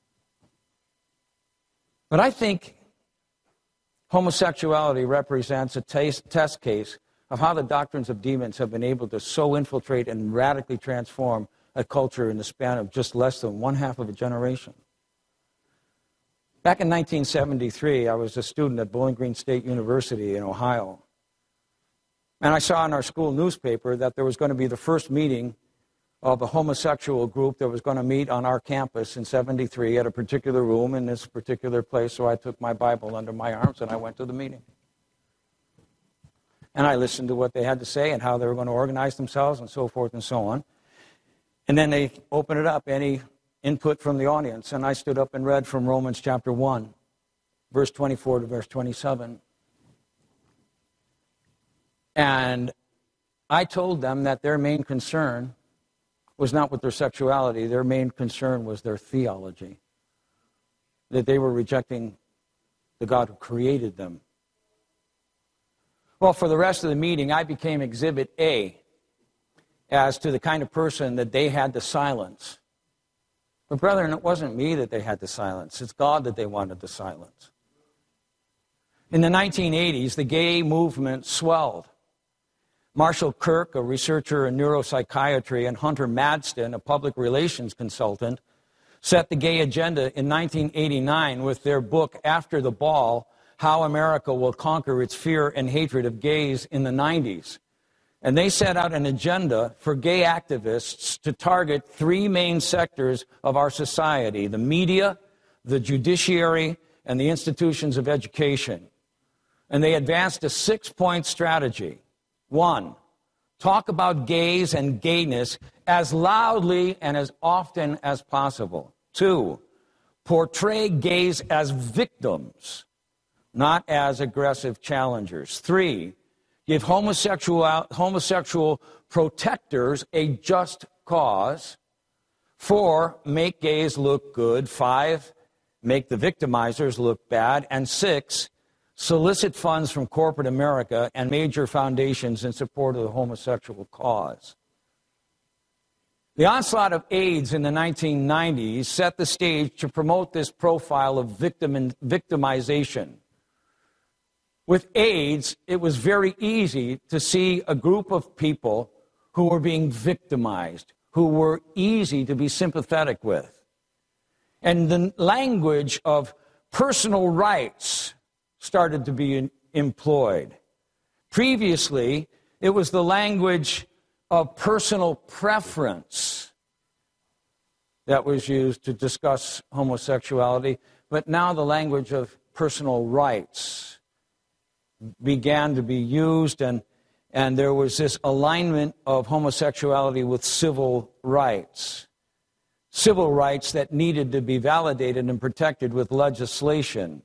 Speaker 1: But I think homosexuality represents a test case of how the doctrines of demons have been able to so infiltrate and radically transform a culture in the span of just less than 1/2 of a generation. Back in 1973, I was a student at Bowling Green State University in Ohio. And I saw in our school newspaper that there was going to be the first meeting of a homosexual group that was going to meet on our campus in 73 at a particular room in this particular place. So I took my Bible under my arms and I went to the meeting. And I listened to what they had to say and how they were going to organize themselves and so forth and so on. And then they opened it up, any input from the audience. And I stood up and read from Romans chapter 1, verse 24 to verse 27. And I told them that their main concern was not with their sexuality. Their main concern was their theology. That they were rejecting the God who created them. Well, for the rest of the meeting, I became Exhibit A as to the kind of person that they had to silence. But brethren, it wasn't me that they had to silence. It's God that they wanted to silence. In the 1980s, the gay movement swelled. Marshall Kirk, a researcher in neuropsychiatry, and Hunter Madston, a public relations consultant, set the gay agenda in 1989 with their book, After the Ball, How America Will Conquer Its Fear and Hatred of Gays in the 90s. And they set out an agenda for gay activists to target 3 main sectors of our society: the media, the judiciary, and the institutions of education. And they advanced a 6-point strategy. 1, talk about gays and gayness as loudly and as often as possible. 2, portray gays as victims, not as aggressive challengers. 3, give homosexual protectors a just cause. 4, make gays look good. 5, make the victimizers look bad. And 6, solicit funds from corporate America and major foundations in support of the homosexual cause. The onslaught of AIDS in the 1990s set the stage to promote this profile of victimization. With AIDS, it was very easy to see a group of people who were being victimized, who were easy to be sympathetic with. And the language of personal rights started to be employed. Previously, it was the language of personal preference. that was used to discuss homosexuality, but now the language of personal rights began to be used, and there was this alignment of homosexuality with civil rights. Civil rights that needed to be validated and protected with legislation.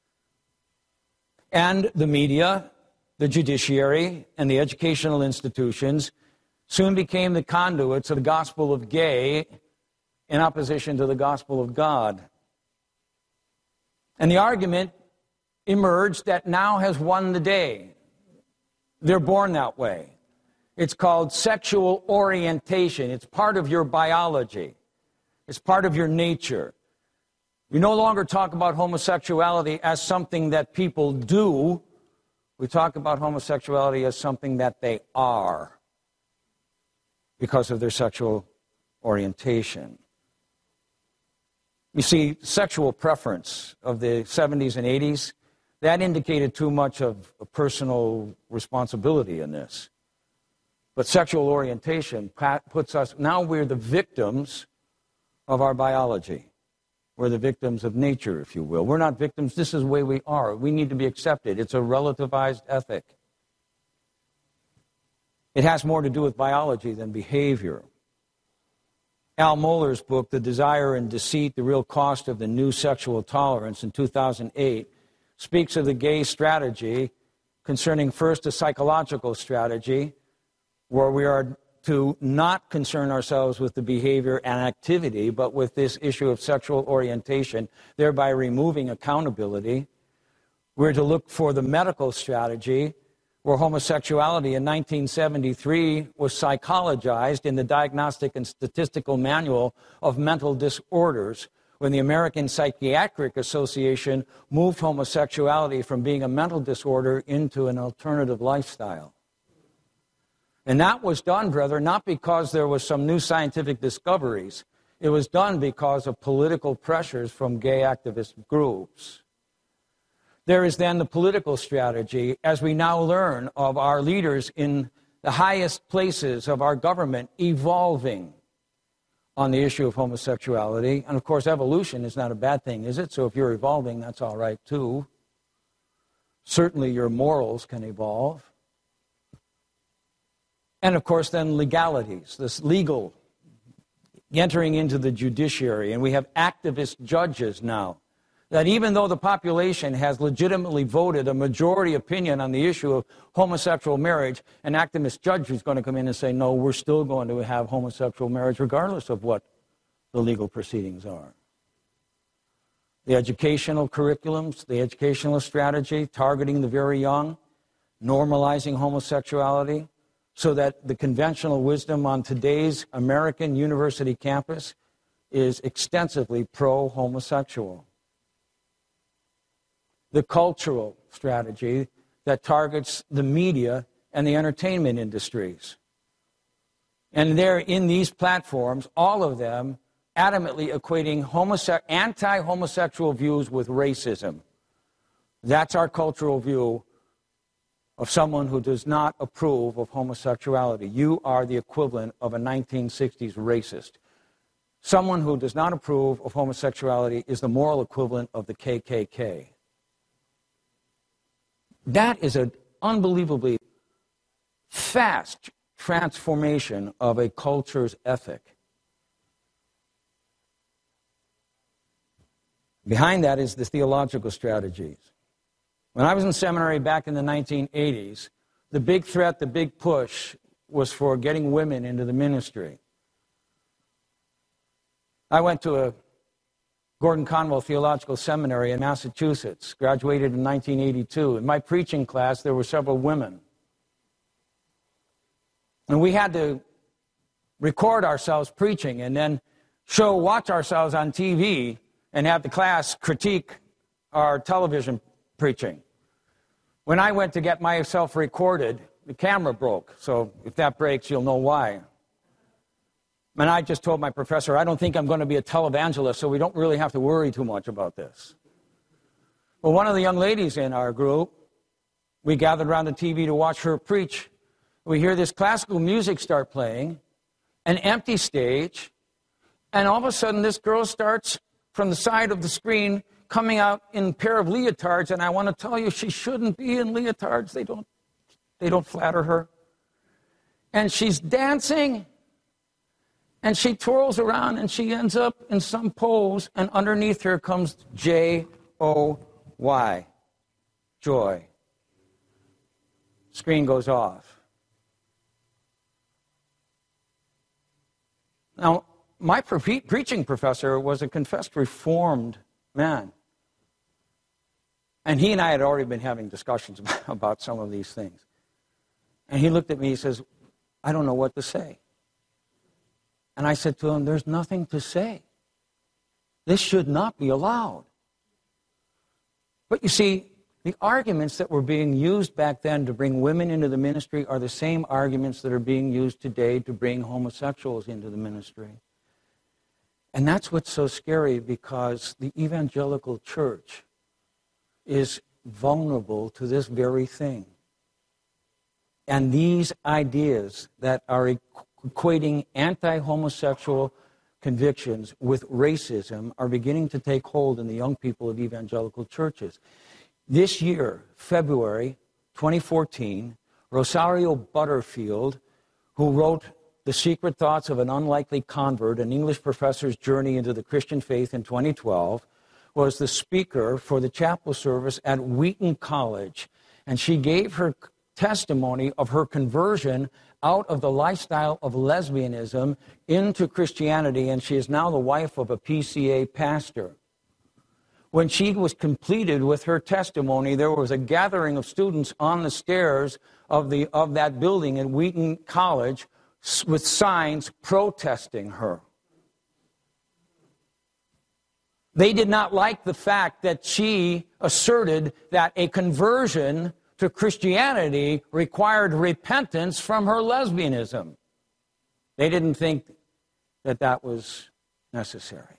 Speaker 1: And the media, the judiciary, and the educational institutions soon became the conduits of the gospel of gay in opposition to the gospel of God. And the argument emerged that now has won the day. They're born that way. It's called sexual orientation. It's part of your biology. It's part of your nature. We no longer talk about homosexuality as something that people do. We talk about homosexuality as something that they are because of their sexual orientation. You see, sexual preference of the 70s and 80s, that indicated too much of a personal responsibility in this. But sexual orientation puts us, now we're the victims of our biology. We're the victims of nature, if you will. We're not victims. This is the way we are. We need to be accepted. It's a relativized ethic. It has more to do with biology than behavior. Al Mohler's book, The Desire and Deceit, The Real Cost of the New Sexual Tolerance, in 2008, speaks of the gay strategy concerning first a psychological strategy where we are to not concern ourselves with the behavior and activity, but with this issue of sexual orientation, thereby removing accountability. We're to look for the medical strategy where homosexuality in 1973 was psychologized in the Diagnostic and Statistical Manual of Mental Disorders, when the American Psychiatric Association moved homosexuality from being a mental disorder into an alternative lifestyle. And that was done, brethren, not because there was some new scientific discoveries. It was done because of political pressures from gay activist groups. There is then the political strategy, as we now learn of our leaders in the highest places of our government evolving on the issue of homosexuality. And of course, evolution is not a bad thing, is it? So if you're evolving, that's all right too. Certainly your morals can evolve. And of course, then legalities, this legal entering into the judiciary. And we have activist judges now, that even though the population has legitimately voted a majority opinion on the issue of homosexual marriage, an activist judge is going to come in and say, no, we're still going to have homosexual marriage regardless of what the legal proceedings are. The educational curriculums, the educational strategy, targeting the very young, normalizing homosexuality, so that the conventional wisdom on today's American university campus is extensively pro-homosexual. The cultural strategy that targets the media and the entertainment industries. And they're in these platforms, all of them adamantly equating anti-homosexual views with racism. That's our cultural view of someone who does not approve of homosexuality. You are the equivalent of a 1960s racist. Someone who does not approve of homosexuality is the moral equivalent of the KKK. That is an unbelievably fast transformation of a culture's ethic. Behind that is the theological strategies. When I was in seminary back in the 1980s, the big threat, the big push was for getting women into the ministry. I went to a Gordon Conwell Theological Seminary in Massachusetts, graduated in 1982. In my preaching class, there were several women. And we had to record ourselves preaching and then watch ourselves on TV and have the class critique our television preaching. When I went to get myself recorded, the camera broke. So if that breaks, you'll know why. And I just told my professor, I don't think I'm going to be a televangelist, so we don't really have to worry too much about this. Well, one of the young ladies in our group, we gathered around the TV to watch her preach. We hear this classical music start playing, an empty stage, And all of a sudden, this girl starts from the side of the screen coming out in a pair of leotards, and I want to tell you, she shouldn't be in leotards. They don't flatter her. And she's dancing, and she twirls around, and she ends up in some pose, and underneath her comes J-O-Y, joy. Screen goes off. Now, my preaching professor was a confessed Reformed man. And he and I had already been having discussions about some of these things. And he looked at me, he says, I don't know what to say. And I said to him, there's nothing to say. This should not be allowed. But you see, the arguments that were being used back then to bring women into the ministry are the same arguments that are being used today to bring homosexuals into the ministry. And that's what's so scary, because the evangelical church is vulnerable to this very thing. And these ideas that are equating anti-homosexual convictions with racism are beginning to take hold in the young people of evangelical churches. This year, February 2014, Rosario Butterfield, who wrote The Secret Thoughts of an Unlikely Convert, an English professor's journey into the Christian faith in 2012, was the speaker for the chapel service at Wheaton College. And she gave her testimony of her conversion out of the lifestyle of lesbianism into Christianity, and she is now the wife of a PCA pastor. When she was completed with her testimony, there was a gathering of students on the stairs of that building at Wheaton College with signs protesting her. They did not like the fact that she asserted that a conversion to Christianity required repentance from her lesbianism. They didn't think that that was necessary.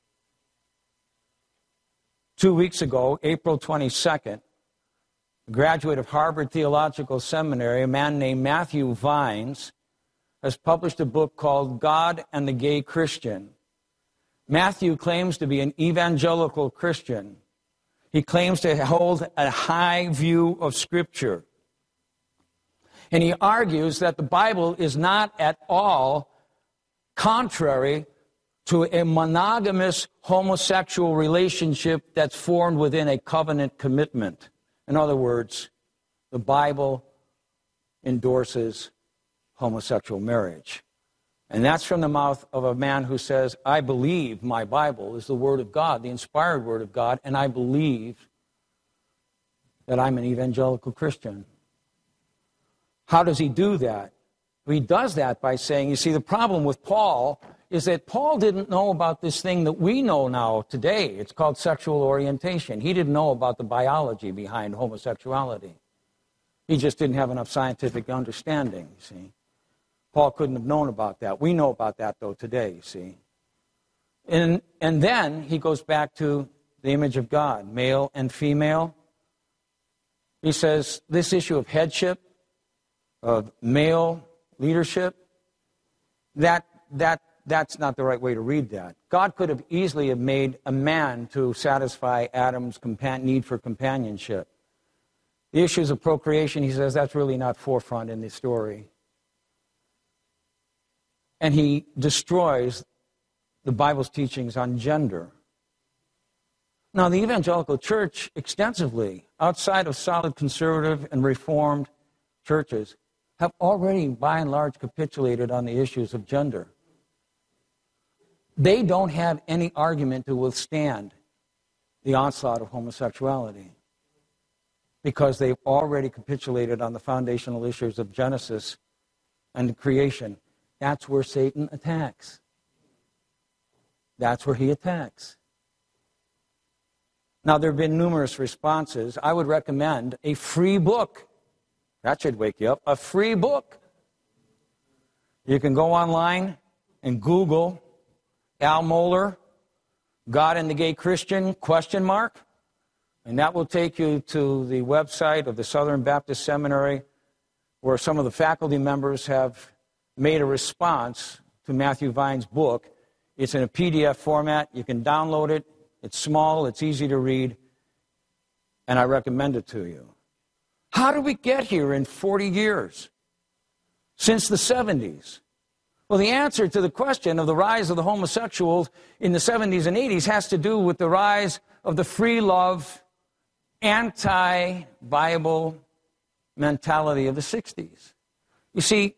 Speaker 1: 2 weeks ago, April 22nd, a graduate of Harvard Theological Seminary, a man named Matthew Vines, has published a book called God and the Gay Christian. Matthew claims to be an evangelical Christian. He claims to hold a high view of Scripture. And he argues that the Bible is not at all contrary to a monogamous homosexual relationship that's formed within a covenant commitment. In other words, the Bible endorses homosexual marriage. And that's from the mouth of a man who says, I believe my Bible is the Word of God, the inspired Word of God, and I believe that I'm an evangelical Christian. How does he do that? He does that by saying, you see, the problem with Paul is that Paul didn't know about this thing that we know now today. It's called sexual orientation. He didn't know about the biology behind homosexuality. He just didn't have enough scientific understanding, you see. Paul couldn't have known about that. We know about that, though, today, you see. And then he goes back to the image of God, male and female. He says this issue of headship, of male leadership, that's not the right way to read that. God could have easily have made a man to satisfy Adam's need for companionship. The issues of procreation, he says, that's really not forefront in the story. And he destroys the Bible's teachings on gender. Now, the evangelical church extensively, outside of solid conservative and reformed churches, have already, by and large, capitulated on the issues of gender. They don't have any argument to withstand the onslaught of homosexuality because they've already capitulated on the foundational issues of Genesis and creation. That's where Satan attacks. That's where he attacks. Now, there have been numerous responses. I would recommend a free book. That should wake you up. A free book. You can go online and Google Al Mohler, God and the Gay Christian, ? And that will take you to the website of the Southern Baptist Seminary, where some of the faculty members have made a response to Matthew Vines' book It's in a PDF format. You can download it. It's small. It's easy to read. And I recommend it to you. How did we get here in 40 years? Since the 70s? Well, the answer to the question of the rise of the homosexuals in the 70s and 80s has to do with the rise of the free love, anti-Bible mentality of the 60s. You see,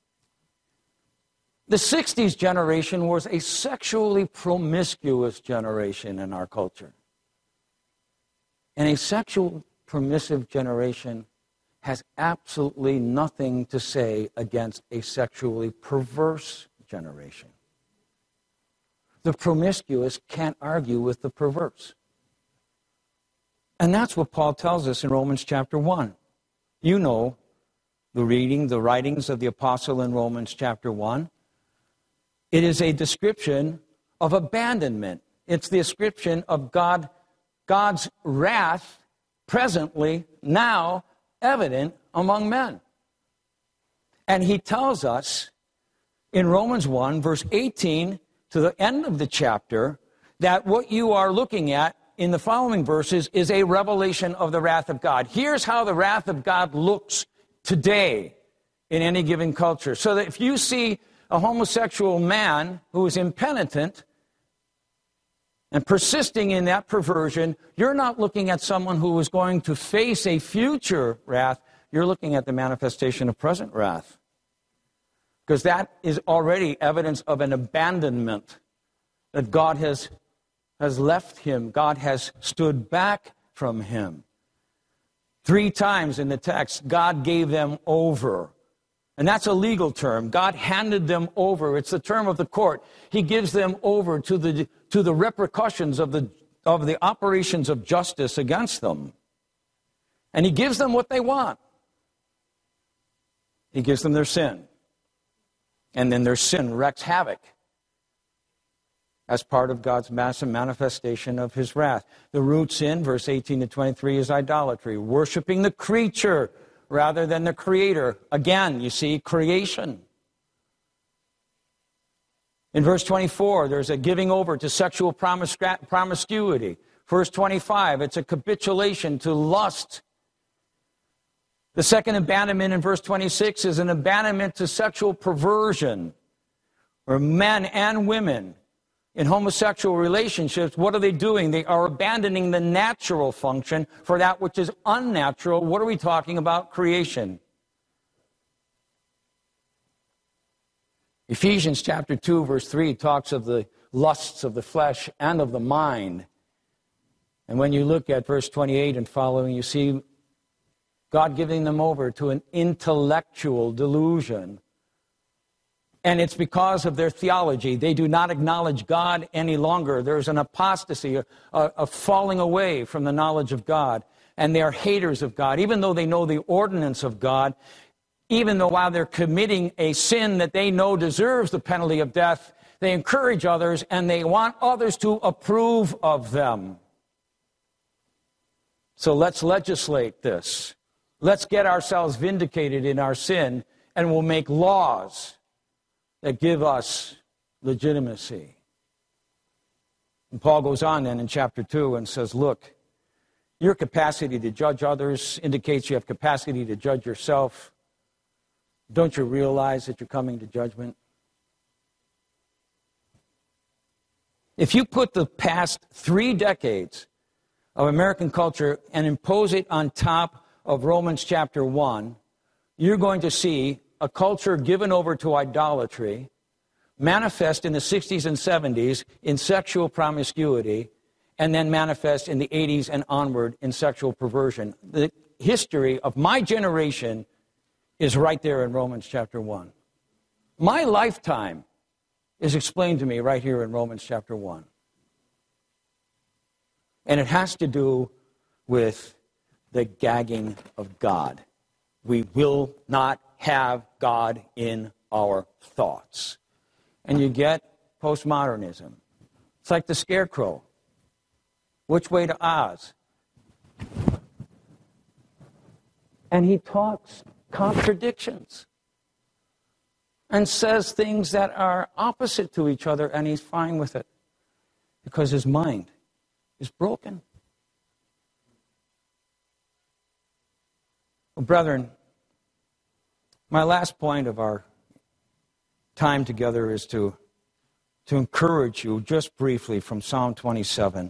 Speaker 1: the 60s generation was a sexually promiscuous generation in our culture. And a sexual permissive generation has absolutely nothing to say against a sexually perverse generation. The promiscuous can't argue with the perverse. And that's what Paul tells us in Romans chapter 1. You know the writings of the apostle in Romans chapter 1. It is a description of abandonment. It's the description of God's wrath presently, now, evident among men. And he tells us in Romans 1, verse 18 to the end of the chapter, that what you are looking at in the following verses is a revelation of the wrath of God. Here's how the wrath of God looks today in any given culture. So that if you see a homosexual man who is impenitent and persisting in that perversion, you're not looking at someone who is going to face a future wrath. You're looking at the manifestation of present wrath. Because that is already evidence of an abandonment, that God has left him. God has stood back from him. 3 times in the text, God gave them over. And that's a legal term. God handed them over. It's the term of the court. He gives them over to the repercussions of the operations of justice against them. And he gives them what they want. He gives them their sin. And then their sin wreaks havoc as part of God's massive manifestation of his wrath. The root sin, verse 18 to 23, is idolatry. Worshiping the creature rather than the Creator. Again, you see, creation. In verse 24, there's a giving over to sexual promiscuity. Verse 25, it's a capitulation to lust. The second abandonment in verse 26 is an abandonment to sexual perversion, where men and women in homosexual relationships, what are they doing? They are abandoning the natural function for that which is unnatural. What are we talking about? Creation. Ephesians chapter 2, verse 3 talks of the lusts of the flesh and of the mind. And when you look at verse 28 and following, you see God giving them over to an intellectual delusion. And it's because of their theology. They do not acknowledge God any longer. There's an apostasy, a falling away from the knowledge of God. And they are haters of God. Even though they know the ordinance of God, even though while they're committing a sin that they know deserves the penalty of death, they encourage others and they want others to approve of them. So let's legislate this. Let's get ourselves vindicated in our sin, and we'll make laws that give us legitimacy. And Paul goes on then in chapter 2 and says, look, your capacity to judge others indicates you have capacity to judge yourself. Don't you realize that you're coming to judgment? If you put the past 3 decades of American culture and impose it on top of Romans chapter 1, you're going to see a culture given over to idolatry, manifest in the 60s and 70s in sexual promiscuity, and then manifest in the 80s and onward in sexual perversion. The history of my generation is right there in Romans chapter 1. My lifetime is explained to me right here in Romans chapter 1. And it has to do with the gagging of God. We will not have God in our thoughts. And you get postmodernism. It's like the scarecrow. Which way to Oz? And he talks contradictions. and says things that are opposite to each other, and he's fine with it because his mind is broken. Well, brethren, my last point of our time together is to encourage you just briefly from Psalm 27.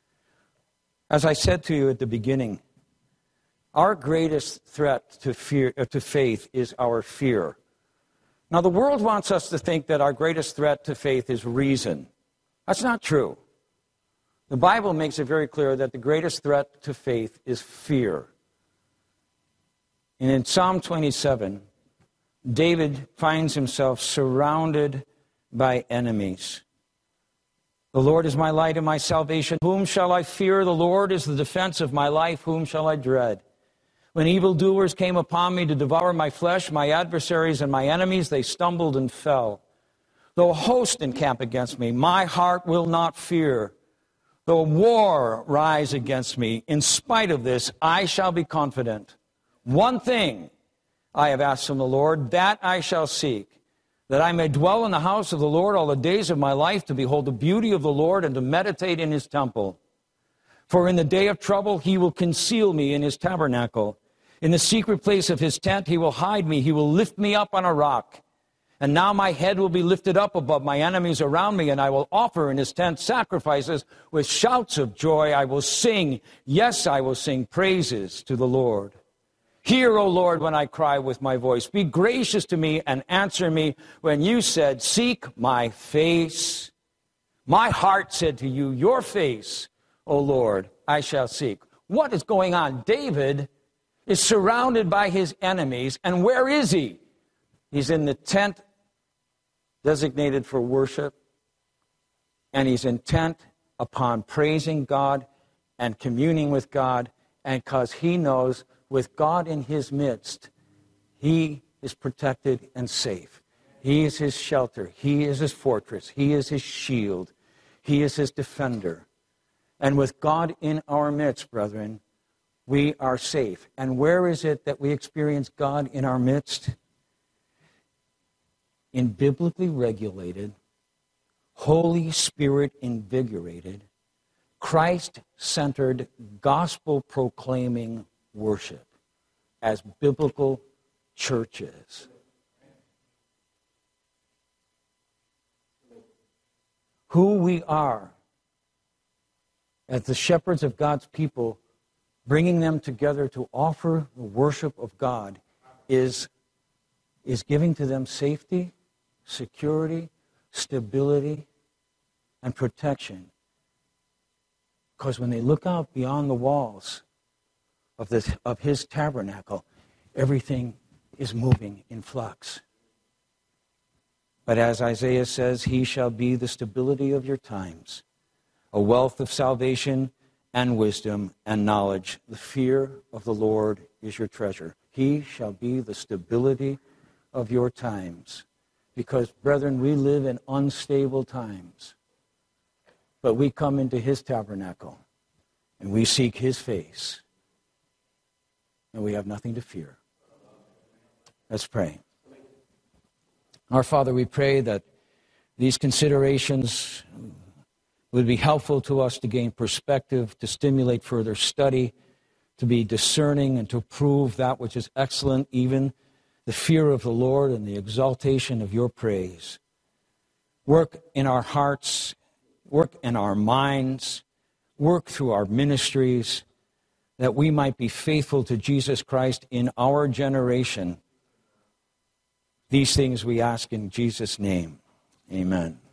Speaker 1: As I said to you at the beginning, our greatest threat to faith is our fear. Now, the world wants us to think that our greatest threat to faith is reason. That's not true. The Bible makes it very clear that the greatest threat to faith is fear. And in Psalm 27, David finds himself surrounded by enemies. The Lord is my light and my salvation. Whom shall I fear? The Lord is the defense of my life. Whom shall I dread? When evildoers came upon me to devour my flesh, my adversaries and my enemies, they stumbled and fell. Though a host encamp against me, my heart will not fear. Though war rise against me, in spite of this, I shall be confident. One thing I have asked from the Lord, that I shall seek, that I may dwell in the house of the Lord all the days of my life, to behold the beauty of the Lord and to meditate in his temple. For in the day of trouble he will conceal me in his tabernacle. In the secret place of his tent he will hide me. He will lift me up on a rock. And now my head will be lifted up above my enemies around me, and I will offer in his tent sacrifices with shouts of joy. I will sing, yes, I will sing praises to the Lord. Hear, O Lord, when I cry with my voice. Be gracious to me and answer me when you said, seek my face. My heart said to you, your face, O Lord, I shall seek. What is going on? David is surrounded by his enemies, and where is he? He's in the tent designated for worship, and he's intent upon praising God and communing with God, and because he knows with God in his midst, he is protected and safe. He is his shelter. He is his fortress. He is his shield. He is his defender. And with God in our midst, brethren, we are safe. And where is it that we experience God in our midst? In biblically regulated, Holy Spirit invigorated, Christ-centered, gospel-proclaiming worship as biblical churches. Who we are as the shepherds of God's people, bringing them together to offer the worship of God is giving to them safety, security, stability, and protection. Because when they look out beyond the walls of his tabernacle, everything is moving in flux. But as Isaiah says, he shall be the stability of your times, a wealth of salvation and wisdom and knowledge. The fear of the Lord is your treasure. He shall be the stability of your times. Because, brethren, we live in unstable times. But we come into his tabernacle and we seek his face. And we have nothing to fear. Let's pray. Our Father, we pray that these considerations would be helpful to us to gain perspective, to stimulate further study, to be discerning and to prove that which is excellent, even the fear of the Lord and the exaltation of your praise. Work in our hearts, work in our minds, work through our ministries, that we might be faithful to Jesus Christ in our generation. These things we ask in Jesus' name. Amen.